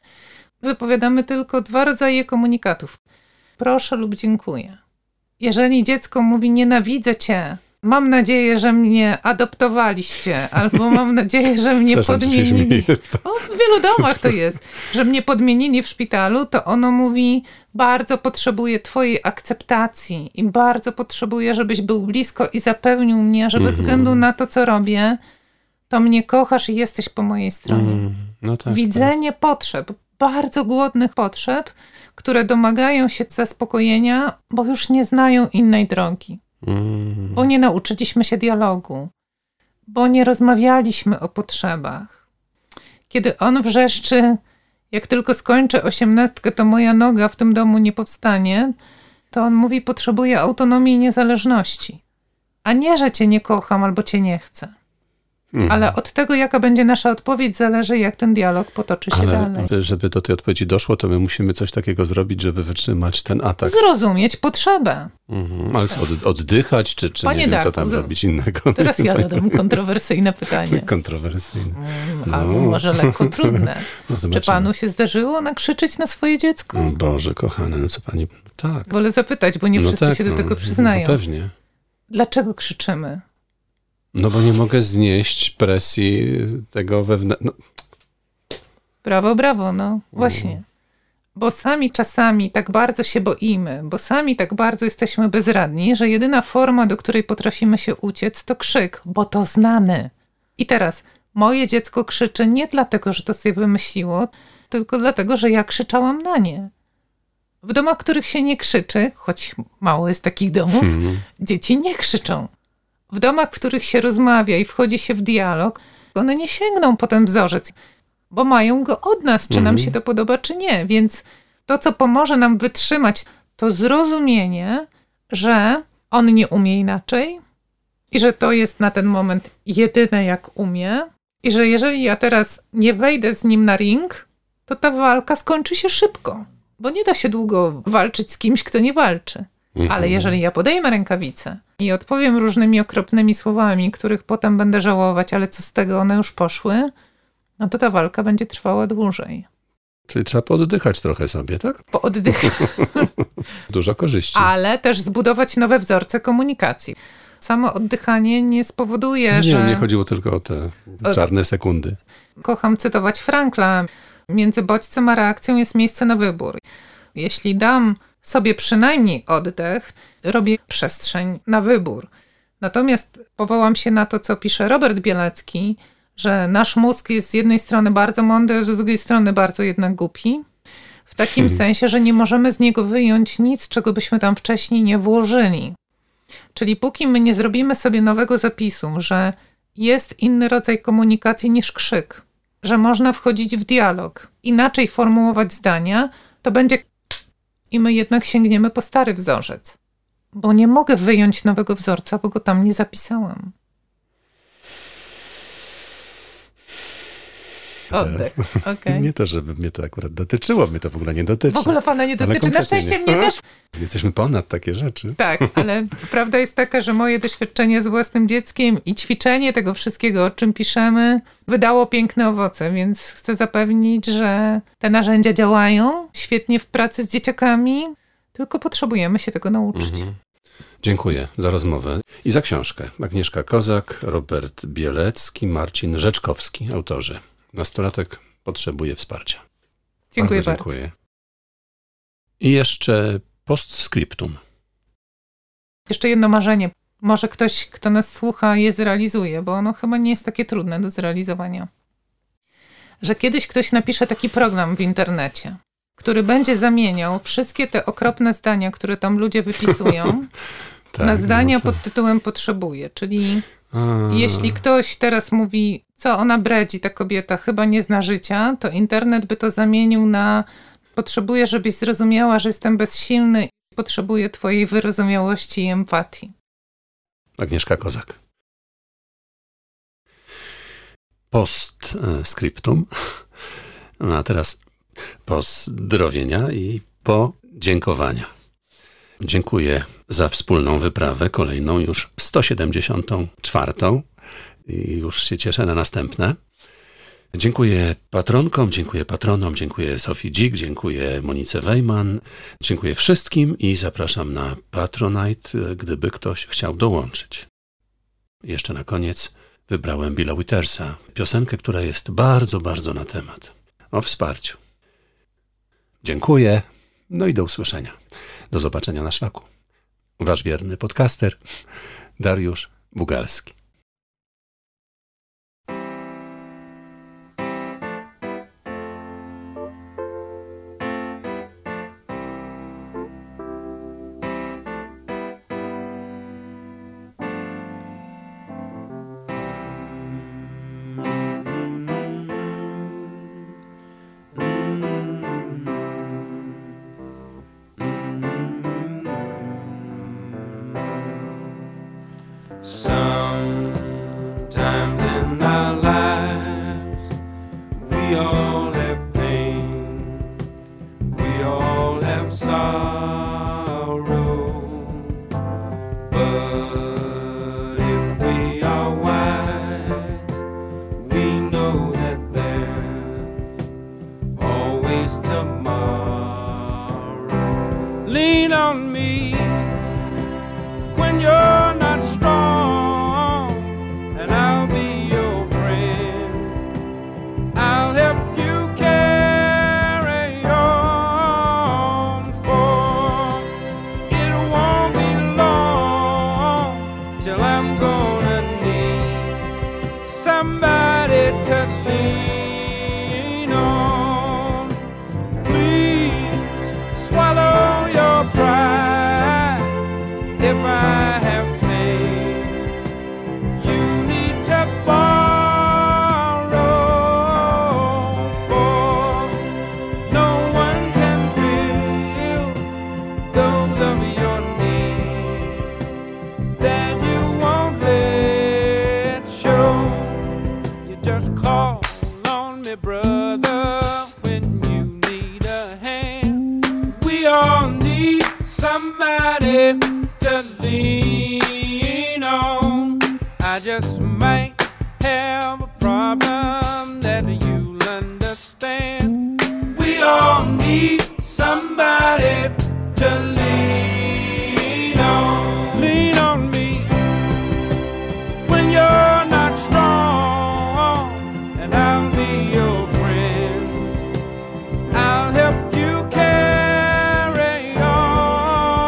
Wypowiadamy tylko dwa rodzaje komunikatów. Proszę lub dziękuję. Jeżeli dziecko mówi nienawidzę cię, mam nadzieję, że mnie adoptowaliście, albo mam nadzieję, że mnie podmienili. O, w wielu domach to jest, że mnie podmienili w szpitalu, to ono mówi, bardzo potrzebuję twojej akceptacji i bardzo potrzebuję, żebyś był blisko i zapewnił mnie, że bez mm-hmm. względu na to, co robię, to mnie kochasz i jesteś po mojej stronie. Mm, no tak, Widzenie tak. potrzeb, bardzo głodnych potrzeb, które domagają się zaspokojenia, bo już nie znają innej drogi. Mm. Bo nie nauczyliśmy się dialogu, bo nie rozmawialiśmy o potrzebach. Kiedy on wrzeszczy, jak tylko skończę osiemnastkę, to moja noga w tym domu nie powstanie, to on mówi, potrzebuję autonomii i niezależności. A nie, że cię nie kocham albo cię nie chcę. Mm. Ale od tego, jaka będzie nasza odpowiedź, zależy, jak ten dialog potoczy się Ale dalej. Żeby do tej odpowiedzi doszło, to my musimy coś takiego zrobić, żeby wytrzymać ten atak. Zrozumieć potrzebę. Mhm. Ale co, od, oddychać, czy, czy nie wiem, Darku, co tam z... robić innego? Teraz ja zadam kontrowersyjne pytanie. Kontrowersyjne. No. Albo może lekko trudne. No, czy panu się zdarzyło nakrzyczeć na swoje dziecko? Boże kochane, no co pani... Tak. Wolę zapytać, bo nie wszyscy no tak, się do tego przyznają. No pewnie. Dlaczego krzyczymy? No bo nie mogę znieść presji tego wewnętrznego. No. Brawo, brawo, no właśnie. Bo sami czasami tak bardzo się boimy, bo sami tak bardzo jesteśmy bezradni, że jedyna forma, do której potrafimy się uciec, to krzyk, bo to znamy. I teraz moje dziecko krzyczy nie dlatego, że to sobie wymyśliło, tylko dlatego, że ja krzyczałam na nie. W domach, w których się nie krzyczy, choć mało jest takich domów, hmm. dzieci nie krzyczą. W domach, w których się rozmawia i wchodzi się w dialog, one nie sięgną po ten wzorzec, bo mają go od nas, czy nam mm. się to podoba, czy nie. Więc to, co pomoże nam wytrzymać, to zrozumienie, że on nie umie inaczej i że to jest na ten moment jedyne, jak umie i że jeżeli ja teraz nie wejdę z nim na ring, to ta walka skończy się szybko, bo nie da się długo walczyć z kimś, kto nie walczy. Ale jeżeli ja podejmę rękawice i odpowiem różnymi okropnymi słowami, których potem będę żałować, ale co z tego, one już poszły, no to ta walka będzie trwała dłużej. Czyli trzeba pooddychać trochę sobie, tak? Pooddychać. Dużo korzyści. Ale też zbudować nowe wzorce komunikacji. Samo oddychanie nie spowoduje, nie, że... Nie, nie chodziło tylko o te czarne sekundy. Kocham cytować Frankla. Między bodźcem a reakcją jest miejsce na wybór. Jeśli dam sobie przynajmniej oddech, robię przestrzeń na wybór. Natomiast powołam się na to, co pisze Robert Bielecki, że nasz mózg jest z jednej strony bardzo mądry, a z drugiej strony bardzo jednak głupi. W takim hmm. sensie, że nie możemy z niego wyjąć nic, czego byśmy tam wcześniej nie włożyli. Czyli póki my nie zrobimy sobie nowego zapisu, że jest inny rodzaj komunikacji niż krzyk. Że można wchodzić w dialog, inaczej formułować zdania, to będzie i my jednak sięgniemy po stary wzorzec. Bo nie mogę wyjąć nowego wzorca, bo go tam nie zapisałam. Oddech. Okay. Nie to, żeby mnie to akurat dotyczyło, mnie to w ogóle nie dotyczy. W ogóle pana nie dotyczy. Na szczęście mnie też. Jesteśmy ponad takie rzeczy. Tak, ale prawda jest taka, że moje doświadczenie z własnym dzieckiem i ćwiczenie tego wszystkiego, o czym piszemy, wydało piękne owoce, więc chcę zapewnić, że te narzędzia działają świetnie w pracy z dzieciakami, tylko potrzebujemy się tego nauczyć. Mhm. Dziękuję za rozmowę i za książkę. Agnieszka Kozak, Robert Bielecki, Marcin Rzeczkowski, autorzy. Nastolatek potrzebuje wsparcia. Dziękuję bardzo. Dziękuję. Bardzo. I jeszcze postscriptum. Jeszcze jedno marzenie. Może ktoś, kto nas słucha, je zrealizuje, bo ono chyba nie jest takie trudne do zrealizowania. Że kiedyś ktoś napisze taki program w internecie, który będzie zamieniał wszystkie te okropne zdania, które tam ludzie wypisują, tak, na zdania no to... pod tytułem potrzebuję, czyli A. jeśli ktoś teraz mówi, co ona bredzi, ta kobieta chyba nie zna życia, to internet by to zamienił na potrzebuję, żebyś zrozumiała, że jestem bezsilny i potrzebuję twojej wyrozumiałości i empatii. Agnieszka Kozak. Postscriptum. No a teraz pozdrowienia i podziękowania. Dziękuję za wspólną wyprawę, kolejną już sto siedemdziesiątą czwartą i już się cieszę na następne. Dziękuję patronkom, dziękuję patronom, dziękuję Sofii Dzik, dziękuję Monice Wejman, dziękuję wszystkim i zapraszam na Patronite, gdyby ktoś chciał dołączyć. Jeszcze na koniec wybrałem Billa Withersa, piosenkę, która jest bardzo, bardzo na temat. O wsparciu. Dziękuję, no i do usłyszenia. Do zobaczenia na szlaku. Wasz wierny podcaster Dariusz Bugalski.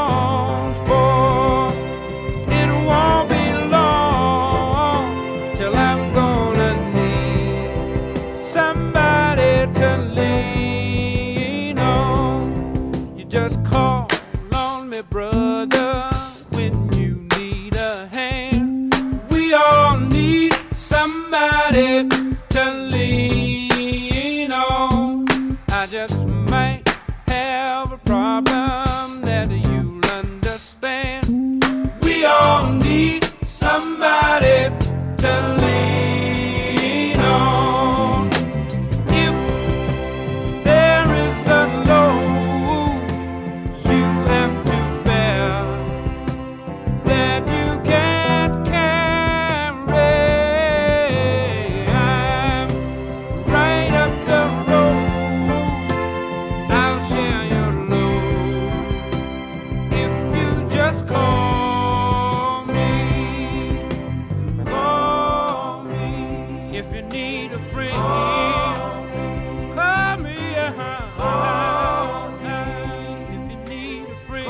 Till somebody to lean on. I just might have a problem that you'll understand. We all need somebody to lean on. If there is a load you have to bear that you can't carry, I'm right up the road. I'll share your load if you just call me. Call me if you need a friend. Call me if you need a friend.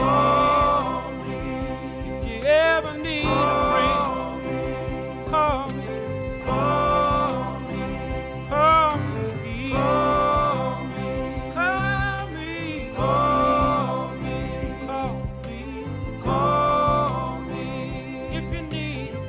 If you ever need a friend, call me. Call me. Call me. Call me. Call me. Call me. Call me if you need a